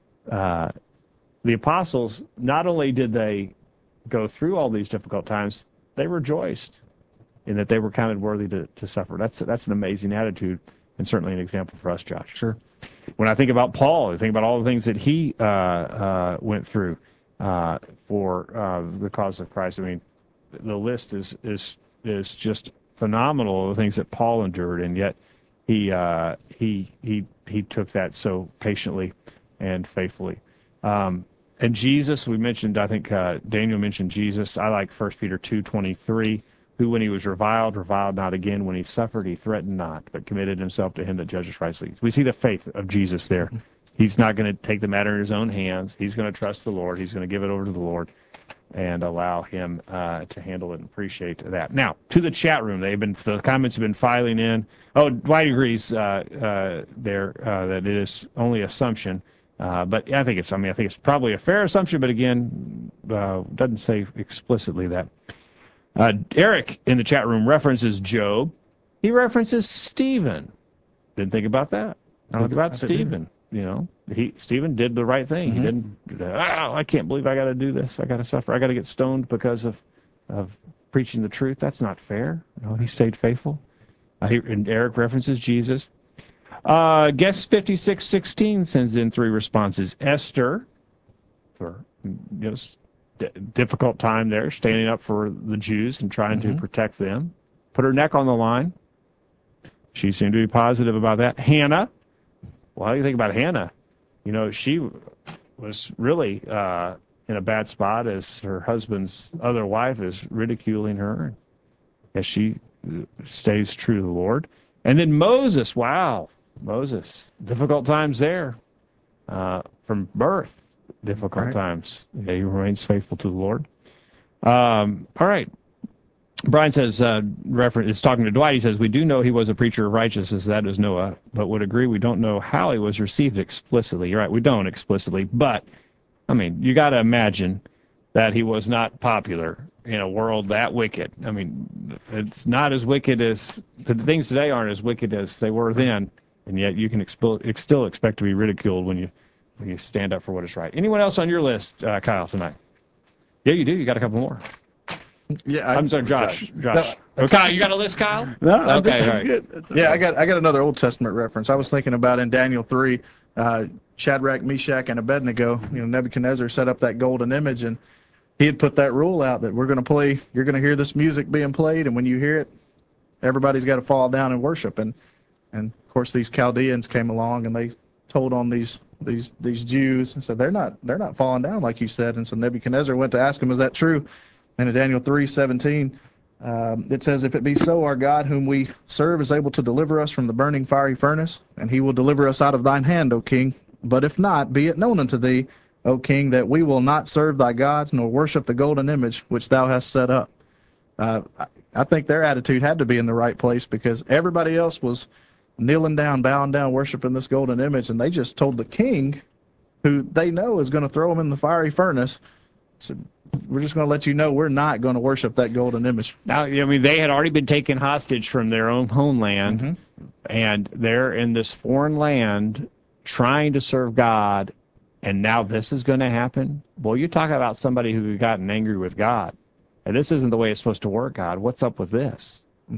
Uh, the apostles, not only did they go through all these difficult times, they rejoiced in that they were counted worthy to, to suffer. That's that's an amazing attitude, and certainly an example for us, Josh. Sure. When I think about Paul, I think about all the things that he uh, uh, went through uh, for uh, the cause of Christ. I mean, the list is is is just phenomenal. The things that Paul endured, and yet he uh, he he he took that so patiently and faithfully. Um, and Jesus, we mentioned. I think uh, Daniel mentioned Jesus. I like First Peter two twenty-three. Who, when he was reviled, reviled not again. When he suffered, he threatened not, but committed himself to him that judges rightly. We see the faith of Jesus there. He's not going to take the matter in his own hands. He's going to trust the Lord. He's going to give it over to the Lord and allow him uh, to handle it and appreciate that. Now, to the chat room. They've been the comments have been filing in. Oh, Dwight agrees uh, uh, there uh, that it is only assumption. Uh, but I think it's. I mean, I think it's probably a fair assumption. But again, uh, doesn't say explicitly that. Uh, Eric in the chat room references Job. He references Stephen. Didn't think about that. I think about Stephen. You know, he Stephen did the right thing. Mm-hmm. He didn't. Oh, I can't believe I got to do this. I got to suffer. I got to get stoned because of of preaching the truth. That's not fair. You know, he stayed faithful. Uh, he, and Eric references Jesus. Uh, Guest fifty-six sixteen sends in three responses. Esther, for you know, difficult time there, standing up for the Jews and trying mm-hmm. to protect them. Put her neck on the line. She seemed to be positive about that. Hannah. Well, how do you think about Hannah? You know, she was really uh, in a bad spot as her husband's other wife is ridiculing her as she stays true to the Lord. And then Moses. Wow. Moses. Difficult times there uh, from birth. Difficult right. times. Yeah, he remains faithful to the Lord. Um, all right. Brian says, uh, reference is talking to Dwight. He says, we do know he was a preacher of righteousness, that is Noah, but would agree we don't know how he was received explicitly. You're right, we don't explicitly, but, I mean, you got to imagine that he was not popular in a world that wicked. I mean, it's not as wicked as, the things today aren't as wicked as they were then, and yet you can expo- still expect to be ridiculed when you when you stand up for what is right. Anyone else on your list, uh, Kyle, tonight? Yeah, you do. You got a couple more. Yeah, I, I'm sorry, Josh. Josh. No. Oh, Kyle, you got a list, Kyle? No, okay, all right. Good. Yeah, I got I got another Old Testament reference. I was thinking about in Daniel three, uh, Shadrach, Meshach, and Abednego. You know, Nebuchadnezzar set up that golden image, and he had put that rule out that we're going to play. You're going to hear this music being played, and when you hear it, everybody's got to fall down and worship. And and of course, these Chaldeans came along, and they told on these these these Jews and said they're not they're not falling down like you said. And so Nebuchadnezzar went to ask him, is that true? And in Daniel three seventeen, um, it says, if it be so, our God whom we serve is able to deliver us from the burning fiery furnace, and he will deliver us out of thine hand, O king. But if not, be it known unto thee, O king, that we will not serve thy gods, nor worship the golden image which thou hast set up. Uh, I think their attitude had to be in the right place, because everybody else was kneeling down, bowing down, worshiping this golden image, and they just told the king, who they know is going to throw them in the fiery furnace, said, we're just going to let you know we're not going to worship that golden image. Now, I mean, they had already been taken hostage from their own homeland, Mm-hmm. and they're in this foreign land trying to serve God, and now this is going to happen? Well, you're talking about somebody who had gotten angry with God, and this isn't the way it's supposed to work, God. What's up with this? Mm-hmm.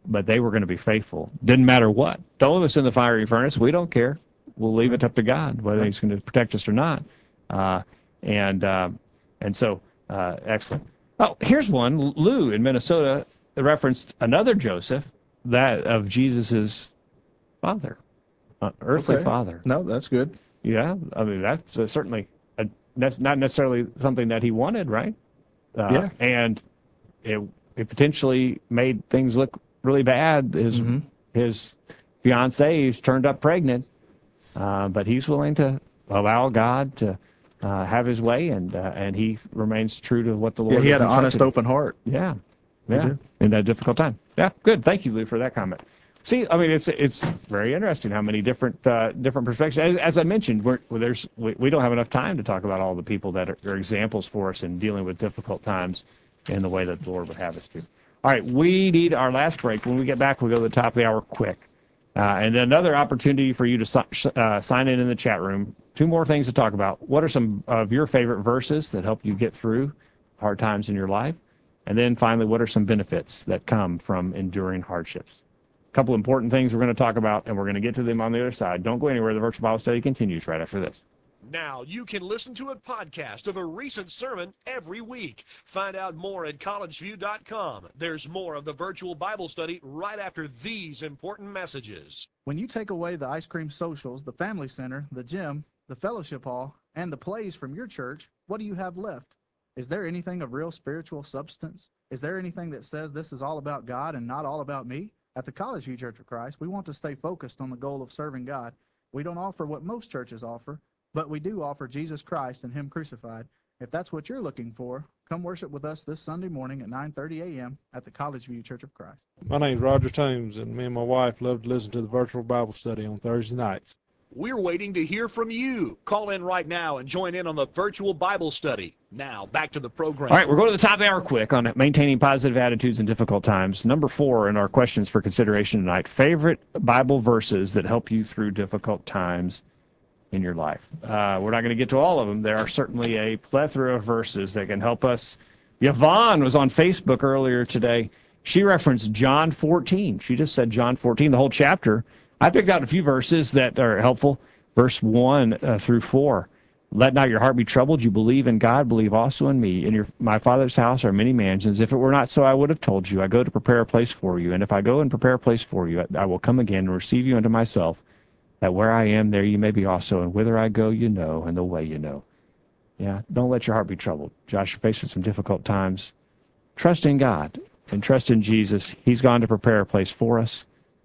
but they were going to be faithful. Didn't matter what. Throw us in the fiery furnace. We don't care. We'll leave it up to God whether He's going to protect us or not. Uh, and uh, and so uh, excellent. Oh, here's one. Lou in Minnesota referenced another Joseph, that of Jesus's father, uh, earthly Okay. father. No, that's good. Yeah, I mean that's uh, certainly a, that's not necessarily something that he wanted, right? Uh, Yeah. And it, it potentially made things look really bad. His Mm-hmm. his fiancée is turned up pregnant, uh, but he's willing to allow God to uh, have His way, and uh, and he remains true to what the Lord. Yeah, he had an has honest, instructed. open heart. Yeah, He yeah, did. in that difficult time. Yeah, good. Thank you, Lou, for that comment. See, I mean, it's it's very interesting how many different uh, different perspectives. As, as I mentioned, we're, well, there's we, we don't have enough time to talk about all the people that are, are examples for us in dealing with difficult times in the way that the Lord would have us to. All right, we need our last break. When we get back, we'll go to the top of the hour quick. Uh, and then another opportunity for you to si- uh, sign in in the chat room. Two more things to talk about. What are some of your favorite verses that help you get through hard times in your life? And then finally, what are some benefits that come from enduring hardships? A couple important things we're going to talk about, and we're going to get to them on the other side. Don't go anywhere. The virtual Bible study continues right after this. Now you can listen to a podcast of a recent sermon every week. Find out more at college view dot com. There's more of the virtual Bible study right after these important messages. When you take away the ice cream socials, the family center, the gym, the fellowship hall, and the plays from your church, what do you have left? Is there anything of real spiritual substance? Is there anything that says this is all about God and not all about me? At the College View Church of Christ, we want to stay focused on the goal of serving God. We don't offer what most churches offer, but we do offer Jesus Christ and Him crucified. If that's what you're looking for, come worship with us this Sunday morning at nine thirty a.m. at the College View Church of Christ. My name's Roger Toombs, and me and my wife love to listen to the virtual Bible study on Thursday nights. We're waiting to hear from you. Call in right now and join in on the virtual Bible study. Now, back to the program. All right, we're going to the top of the hour quick on maintaining positive attitudes in difficult times. Number four in our questions for consideration tonight, favorite Bible verses that help you through difficult times in your life. Uh, we're not going to get to all of them. There are certainly a plethora of verses that can help us. Yvonne was on Facebook earlier today. She referenced John fourteen. She just said John fourteen, the whole chapter. I picked out a few verses that are helpful. Verse one uh, through four. Let not your heart be troubled. You believe in God, believe also in me. In your my Father's house are many mansions. If it were not so, I would have told you. I go to prepare a place for you. And if I go and prepare a place for you, I, I will come again and receive you unto myself, that where I am, there you may be also. And whither I go, you know, and the way you know. Yeah, don't let your heart be troubled. Josh, you're facing some difficult times. Trust in God and trust in Jesus. He's gone to prepare a place for us.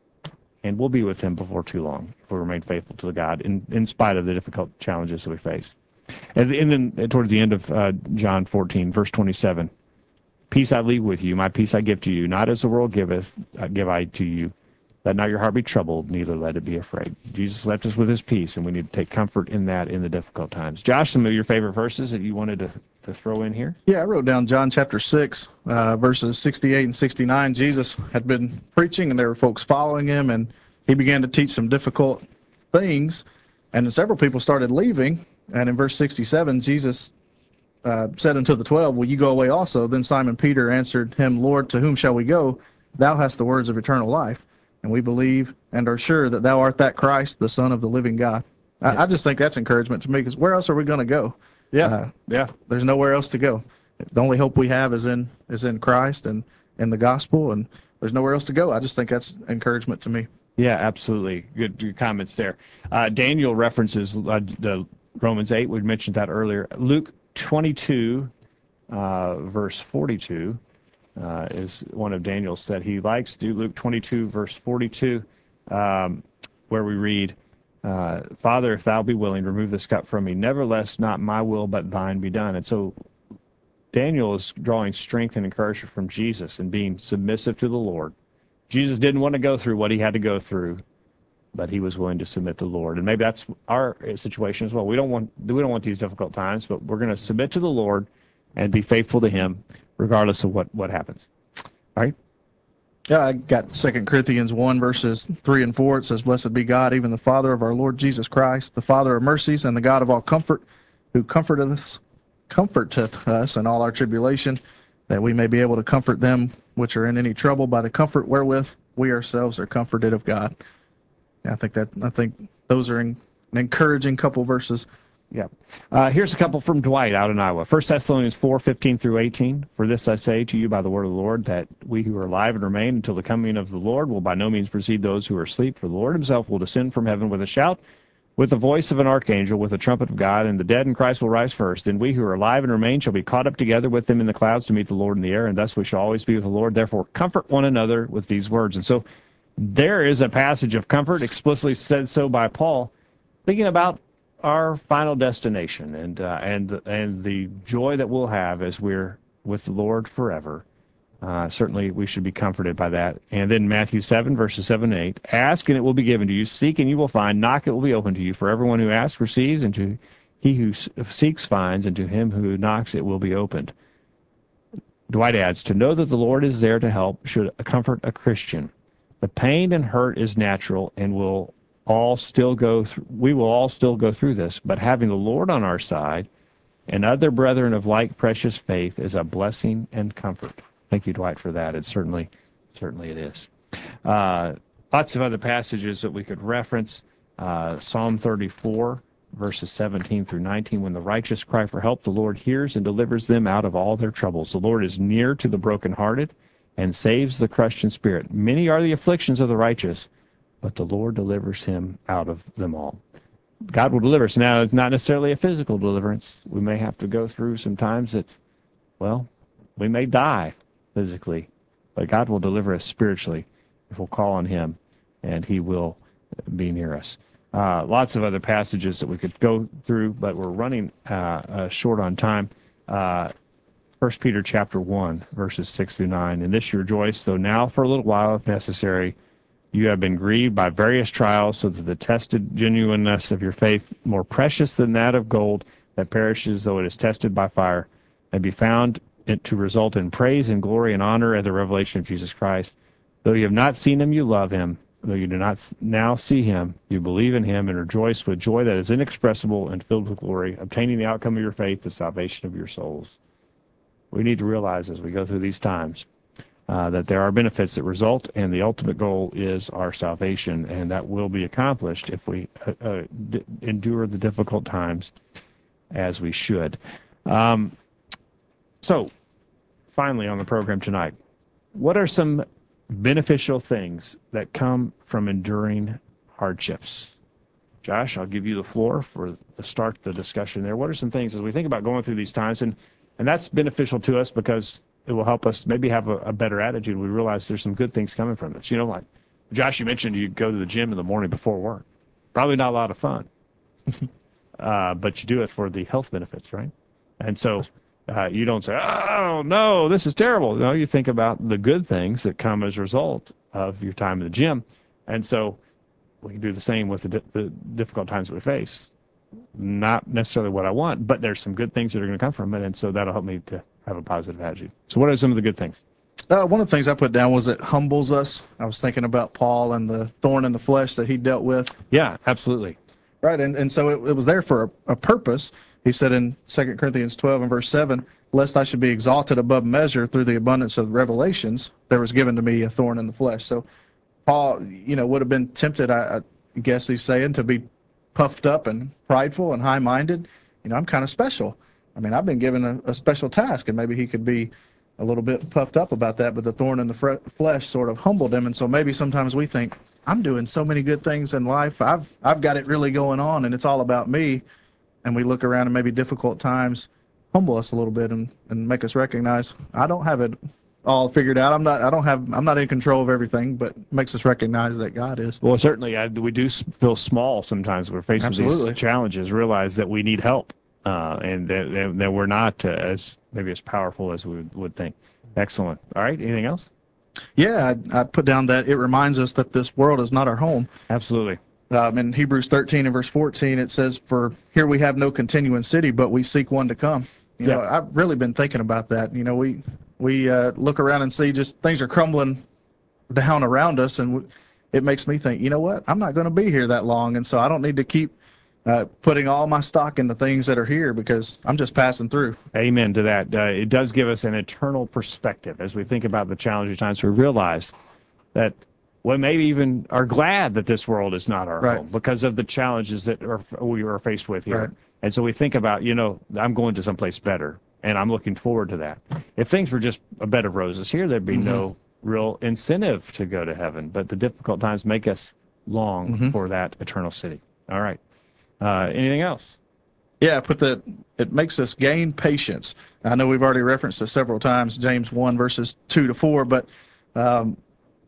And we'll be with Him before too long if we remain faithful to God in, in spite of the difficult challenges that we face. And, and then towards the end of uh, John fourteen, verse twenty-seven, peace I leave with you, my peace I give to you, not as the world giveth, I give I to you. Let not your heart be troubled, neither let it be afraid. Jesus left us with His peace, and we need to take comfort in that in the difficult times. Josh, some of your favorite verses that you wanted to, to throw in here? Yeah, I wrote down John chapter six, uh, verses sixty-eight and sixty-nine. Jesus had been preaching, and there were folks following Him, and He began to teach some difficult things, and then several people started leaving. And in verse sixty-seven, Jesus uh, said unto the twelve, will you go away also? Then Simon Peter answered Him, Lord, to whom shall we go? Thou hast the words of eternal life, and we believe and are sure that Thou art that Christ, the Son of the living God. I, Yeah. I just think that's encouragement to me, because where else are we going to go? Yeah, Uh, yeah. There's nowhere else to go. The only hope we have is in is in Christ and in the gospel, and there's nowhere else to go. I just think that's encouragement to me. Yeah, absolutely. Good, good comments there. Uh, Daniel references uh, the Romans eight. We mentioned that earlier. Luke twenty-two, uh, verse forty-two, uh, is one of Daniel's that he likes. Do Luke twenty-two, verse forty-two, um, where we read, uh, Father, if Thou be willing, remove this cup from me. Nevertheless, not my will, but Thine be done. And so Daniel is drawing strength and encouragement from Jesus and being submissive to the Lord. Jesus didn't want to go through what He had to go through, but He was willing to submit to the Lord. And maybe that's our situation as well. We don't want we don't want these difficult times, but we're going to submit to the Lord and be faithful to Him regardless of what, what happens. All right? Yeah, I got Second Corinthians one, verses three and four. It says, Blessed be God, even the Father of our Lord Jesus Christ, the Father of mercies and the God of all comfort, who comforteth us, comforteth us in all our tribulation, that we may be able to comfort them which are in any trouble by the comfort wherewith we ourselves are comforted of God. And I think that I think those are an encouraging couple verses. Yeah. Uh, here's a couple from Dwight out in Iowa. First Thessalonians four, fifteen through eighteen. For this I say to you by the word of the Lord, that we who are alive and remain until the coming of the Lord will by no means precede those who are asleep. For the Lord himself will descend from heaven with a shout, with the voice of an archangel, with the trumpet of God, and the dead in Christ will rise first. And we who are alive and remain shall be caught up together with them in the clouds to meet the Lord in the air, and thus we shall always be with the Lord. Therefore comfort one another with these words. And so there is a passage of comfort, explicitly said so by Paul, thinking about our final destination and uh, and and the joy that we'll have as we're with the Lord forever. Uh, certainly, we should be comforted by that. And then Matthew seven, verses seven and eight, ask and it will be given to you, seek and you will find, knock it will be open to you. For everyone who asks receives, and to he who seeks finds, and to him who knocks it will be opened. Dwight adds, to know that the Lord is there to help should comfort a Christian. The pain and hurt is natural and will all still go through, we will all still go through this, but having the Lord on our side and other brethren of like precious faith is a blessing and comfort. Thank you, Dwight, for that. It certainly, certainly it is. Uh, lots of other passages that we could reference. Uh, Psalm thirty-four, verses seventeen through nineteen, when the righteous cry for help, the Lord hears and delivers them out of all their troubles. The Lord is near to the brokenhearted and saves the crushed in spirit. Many are the afflictions of the righteous, but the Lord delivers him out of them all. God will deliver us. Now, it's not necessarily a physical deliverance. We may have to go through some times that, well, we may die physically, but God will deliver us spiritually if we'll call on him, and he will be near us. Uh, lots of other passages that we could go through, but we're running uh, uh, short on time. Uh, First Peter chapter one, verses six through nine. In this you rejoice, though now for a little while, if necessary, you have been grieved by various trials, so that the tested genuineness of your faith, more precious than that of gold that perishes though it is tested by fire, may be found to result in praise and glory and honor at the revelation of Jesus Christ. Though you have not seen him, you love him. Though you do not now see him, you believe in him and rejoice with joy that is inexpressible and filled with glory, obtaining the outcome of your faith, the salvation of your souls. We need to realize as we go through these times Uh, that there are benefits that result, and the ultimate goal is our salvation, and that will be accomplished if we uh, uh, d- endure the difficult times as we should. Um, so, finally on the program tonight, what are some beneficial things that come from enduring hardships? Josh, I'll give you the floor for the start the discussion there. What are some things as we think about going through these times, and, and that's beneficial to us because it will help us maybe have a, a better attitude. We realize there's some good things coming from this. You know, like Josh, you mentioned you go to the gym in the morning before work. Probably not a lot of fun, uh, but you do it for the health benefits, right? And so uh, you don't say, oh, no, this is terrible. No, you think about the good things that come as a result of your time in the gym. And so we can do the same with the, di- the difficult times that we face. Not necessarily what I want, but there's some good things that are going to come from it, and so that'll help me to have a positive attitude. So what are some of the good things? Uh, one of the things I put down was it humbles us. I was thinking about Paul and the thorn in the flesh that he dealt with. Yeah, absolutely. Right, and, and so it, it was there for a, a purpose. He said in Second Corinthians twelve and verse seven, lest I should be exalted above measure through the abundance of revelations, there was given to me a thorn in the flesh. So Paul, you know, would have been tempted, I, I guess he's saying, to be puffed up and prideful and high-minded. You know, I'm kind of special. I mean, I've been given a, a special task, and maybe he could be a little bit puffed up about that, but the thorn in the fre- flesh sort of humbled him. And so maybe sometimes we think, I'm doing so many good things in life. I've I've got it really going on, and it's all about me. And we look around and maybe difficult times humble us a little bit and, and make us recognize, I don't have it all figured out. I'm not, I don't have, I'm not in control of everything, but makes us recognize that God is. Well, certainly I, we do feel small sometimes. We're faced Absolutely. with these challenges, realize that we need help. Uh, and that, that we're not uh, as maybe as powerful as we would, would think. Excellent. All right. Anything else? Yeah, I, I put down that it reminds us that this world is not our home. Absolutely. Um, in Hebrews thirteen and verse fourteen, it says, "For here we have no continuing city, but we seek one to come." You Yeah. know, I've really been thinking about that. You know, we we uh, look around and see just things are crumbling down around us, and w- it makes me think, you know what? I'm not going to be here that long, and so I don't need to keep Uh, putting all my stock in the things that are here because I'm just passing through. Amen to that. Uh, it does give us an eternal perspective as we think about the challenging times. We realize that well, maybe even are glad that this world is not our Right. home because of the challenges that are, we are faced with here. Right. And so we think about, you know, I'm going to someplace better, and I'm looking forward to that. If things were just a bed of roses here, there'd be Mhm. no real incentive to go to heaven. But the difficult times make us long Mhm. for that eternal city. All right. Uh, anything else? Yeah, put the it makes us gain patience. I know we've already referenced this several times, James one verses two to four, but um,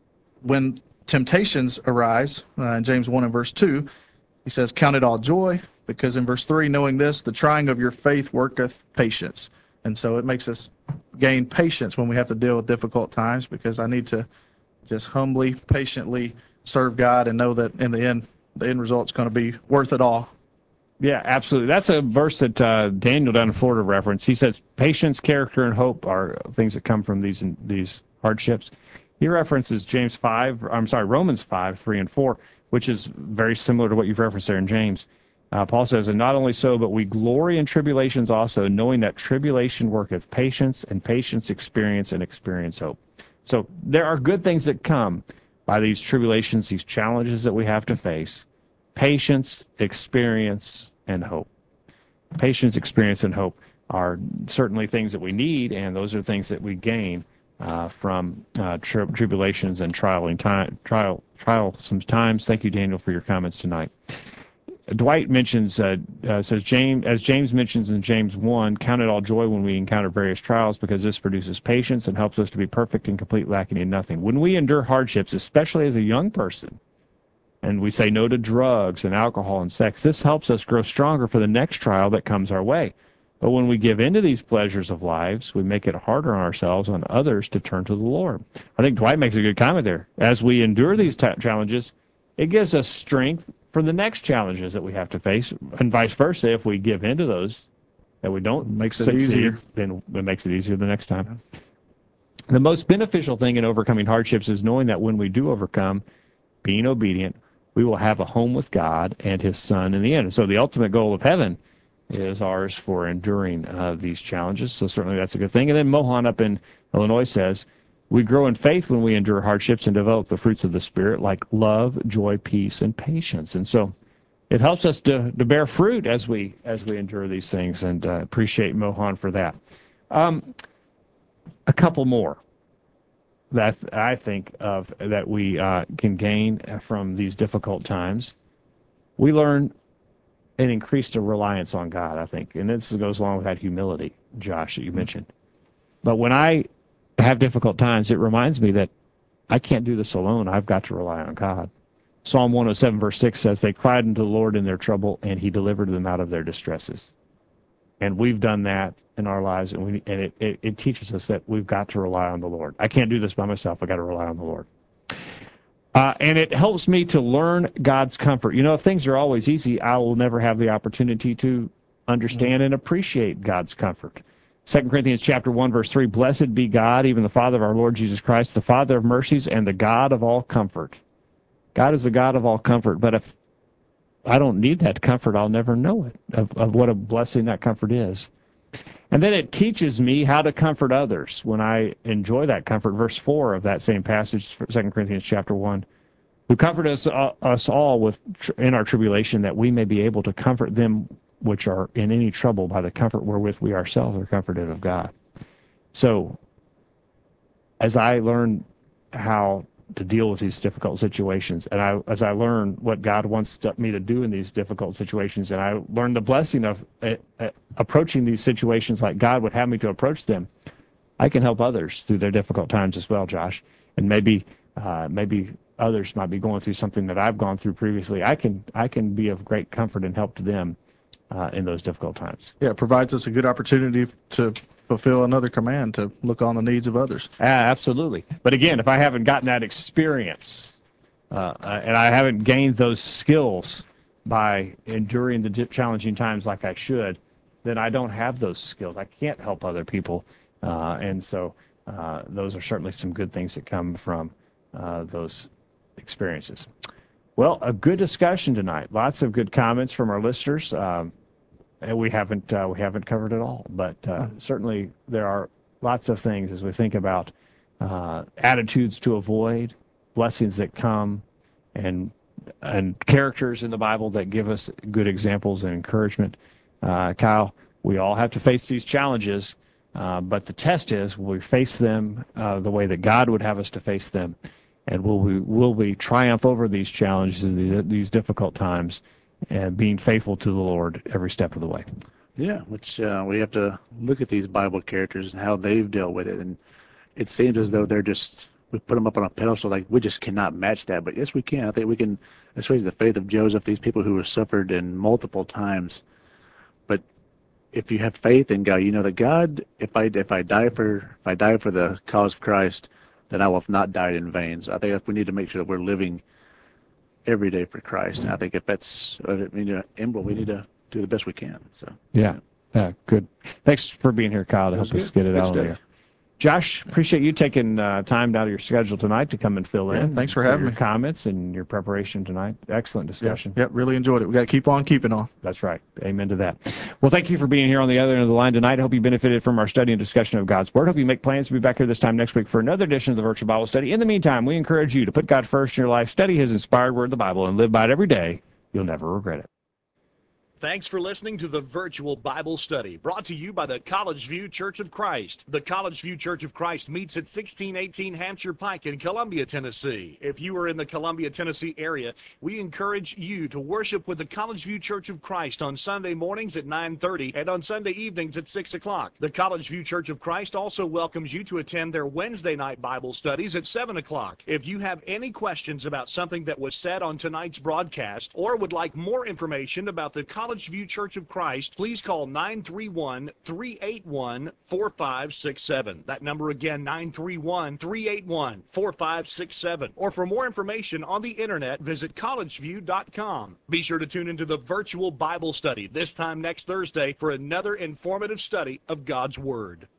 when temptations arise, uh, in James one and verse two, he says, "Count it all joy, because in verse three, knowing this, the trying of your faith worketh patience." And so it makes us gain patience when we have to deal with difficult times, because I need to just humbly, patiently serve God and know that in the end, the end result's going to be worth it all. Yeah, absolutely. That's a verse that uh, Daniel down in Florida referenced. He says, patience, character, and hope are things that come from these these hardships. He references James five, I'm sorry, Romans five, three, and four, which is very similar to what you've referenced there in James. Uh, Paul says, and not only so, but we glory in tribulations also, knowing that tribulation worketh patience, and patience experience, and experience hope. So there are good things that come by these tribulations, these challenges that we have to face. Patience, experience, and hope. Patience, experience, and hope are certainly things that we need, and those are things that we gain uh, from uh, tri- tribulations and trialing time, trial, trial some times. Thank you, Daniel, for your comments tonight. Dwight mentions, uh, uh, says, James, as James mentions in James one, count it all joy when we encounter various trials, because this produces patience and helps us to be perfect and complete, lacking in nothing. When we endure hardships, especially as a young person, and we say no to drugs and alcohol and sex, this helps us grow stronger for the next trial that comes our way. But when we give into these pleasures of lives, we make it harder on ourselves and others to turn to the Lord. I think Dwight makes a good comment there. As we endure these t- challenges, it gives us strength for the next challenges that we have to face, and vice versa. If we give into those, that we don't Makes it succeed, easier. then it makes it easier the next time. Yeah. The most beneficial thing in overcoming hardships is knowing that when we do overcome, being obedient, we will have a home with God and His Son in the end. And so the ultimate goal of heaven is ours for enduring uh, these challenges. So certainly that's a good thing. And then Mohan up in Illinois says, we grow in faith when we endure hardships and develop the fruits of the Spirit like love, joy, peace, and patience. And so it helps us to, to bear fruit as we as we endure these things, and uh, appreciate Mohan for that. Um, a couple more that I think of that we uh, can gain from these difficult times. We learn an increased reliance on God, I think. And this goes along with that humility, Josh, that you mentioned. But when I have difficult times, it reminds me that I can't do this alone. I've got to rely on God. Psalm one oh seven, verse six says, they cried unto the Lord in their trouble, and He delivered them out of their distresses. And we've done that in our lives, and, we, and it, it, it teaches us that we've got to rely on the Lord. I can't do this by myself. I've got to rely on the Lord. Uh, and it helps me to learn God's comfort. You know, if things are always easy, I will never have the opportunity to understand and appreciate God's comfort. Second Corinthians chapter one, verse three, blessed be God, even the Father of our Lord Jesus Christ, the Father of mercies and the God of all comfort. God is the God of all comfort, but if I don't need that comfort, I'll never know it, of, of what a blessing that comfort is. And then it teaches me how to comfort others when I enjoy that comfort. Verse four of that same passage, Second Corinthians chapter one, who comfort us, uh, us all with in our tribulation, that we may be able to comfort them which are in any trouble by the comfort wherewith we ourselves are comforted of God. So as I learn how to deal with these difficult situations, and I, as I learn what God wants to, me to do in these difficult situations, and I learn the blessing of uh, uh, approaching these situations like God would have me to approach them, I can help others through their difficult times as well, Josh. And maybe uh, maybe others might be going through something that I've gone through previously. I can I can be of great comfort and help to them uh, in those difficult times. Yeah, it provides us a good opportunity to fulfill another command, to look on the needs of others. Uh, absolutely. But again, if I haven't gotten that experience uh, and I haven't gained those skills by enduring the challenging times like I should, then I don't have those skills. I can't help other people. Uh, and so uh, those are certainly some good things that come from uh, those experiences. Well, a good discussion tonight. Lots of good comments from our listeners. Um, and we haven't uh, we haven't covered it all, but uh, certainly there are lots of things as we think about uh, attitudes to avoid, blessings that come and and characters in the Bible that give us good examples and encouragement. Uh, Kyle, we all have to face these challenges, uh, but the test is, will we face them uh, the way that God would have us to face them? And will we, will we triumph over these challenges, these difficult times, and being faithful to the Lord every step of the way? Yeah, which uh, we have to look at these Bible characters and how they've dealt with it. And it seems as though they're just, we put them up on a pedestal, like we just cannot match that. But yes, we can. I think we can, especially the faith of Joseph, these people who were suffered in multiple times. But if you have faith in God, you know that God, if I if I die for if I die for the cause of Christ, then I will have not died in vain. So I think we need to make sure that we're living every day for Christ. And I think if that's, I mean, we need to do the best we can. So yeah, yeah, good. Thanks for being here, Kyle, to help us get it out there. Josh, appreciate you taking uh, time out of your schedule tonight to come and fill Yeah, in. thanks for having your me. Comments and your preparation tonight. Excellent discussion. Yep, yep, really enjoyed it. We got to keep on keeping on. That's right. Amen to that. Well, thank you for being here on the other end of the line tonight. I hope you benefited from our study and discussion of God's Word. Hope you make plans to be back here this time next week for another edition of the Virtual Bible Study. In the meantime, we encourage you to put God first in your life, study His inspired Word, the Bible, and live by it every day. You'll never regret it. Thanks for listening to the Virtual Bible Study, brought to you by the College View Church of Christ. The College View Church of Christ meets at sixteen eighteen Hampshire Pike in Columbia, Tennessee. If you are in the Columbia, Tennessee area, we encourage you to worship with the College View Church of Christ on Sunday mornings at nine thirty and on Sunday evenings at six o'clock. The College View Church of Christ also welcomes you to attend their Wednesday night Bible studies at seven o'clock. If you have any questions about something that was said on tonight's broadcast or would like more information about the College College View Church of Christ, please call nine three one, three eight one, four five six seven. That number again, nine three one, three eight one, four five six seven. Or for more information on the internet, visit college view dot com. Be sure to tune into the Virtual Bible Study this time next Thursday for another informative study of God's Word.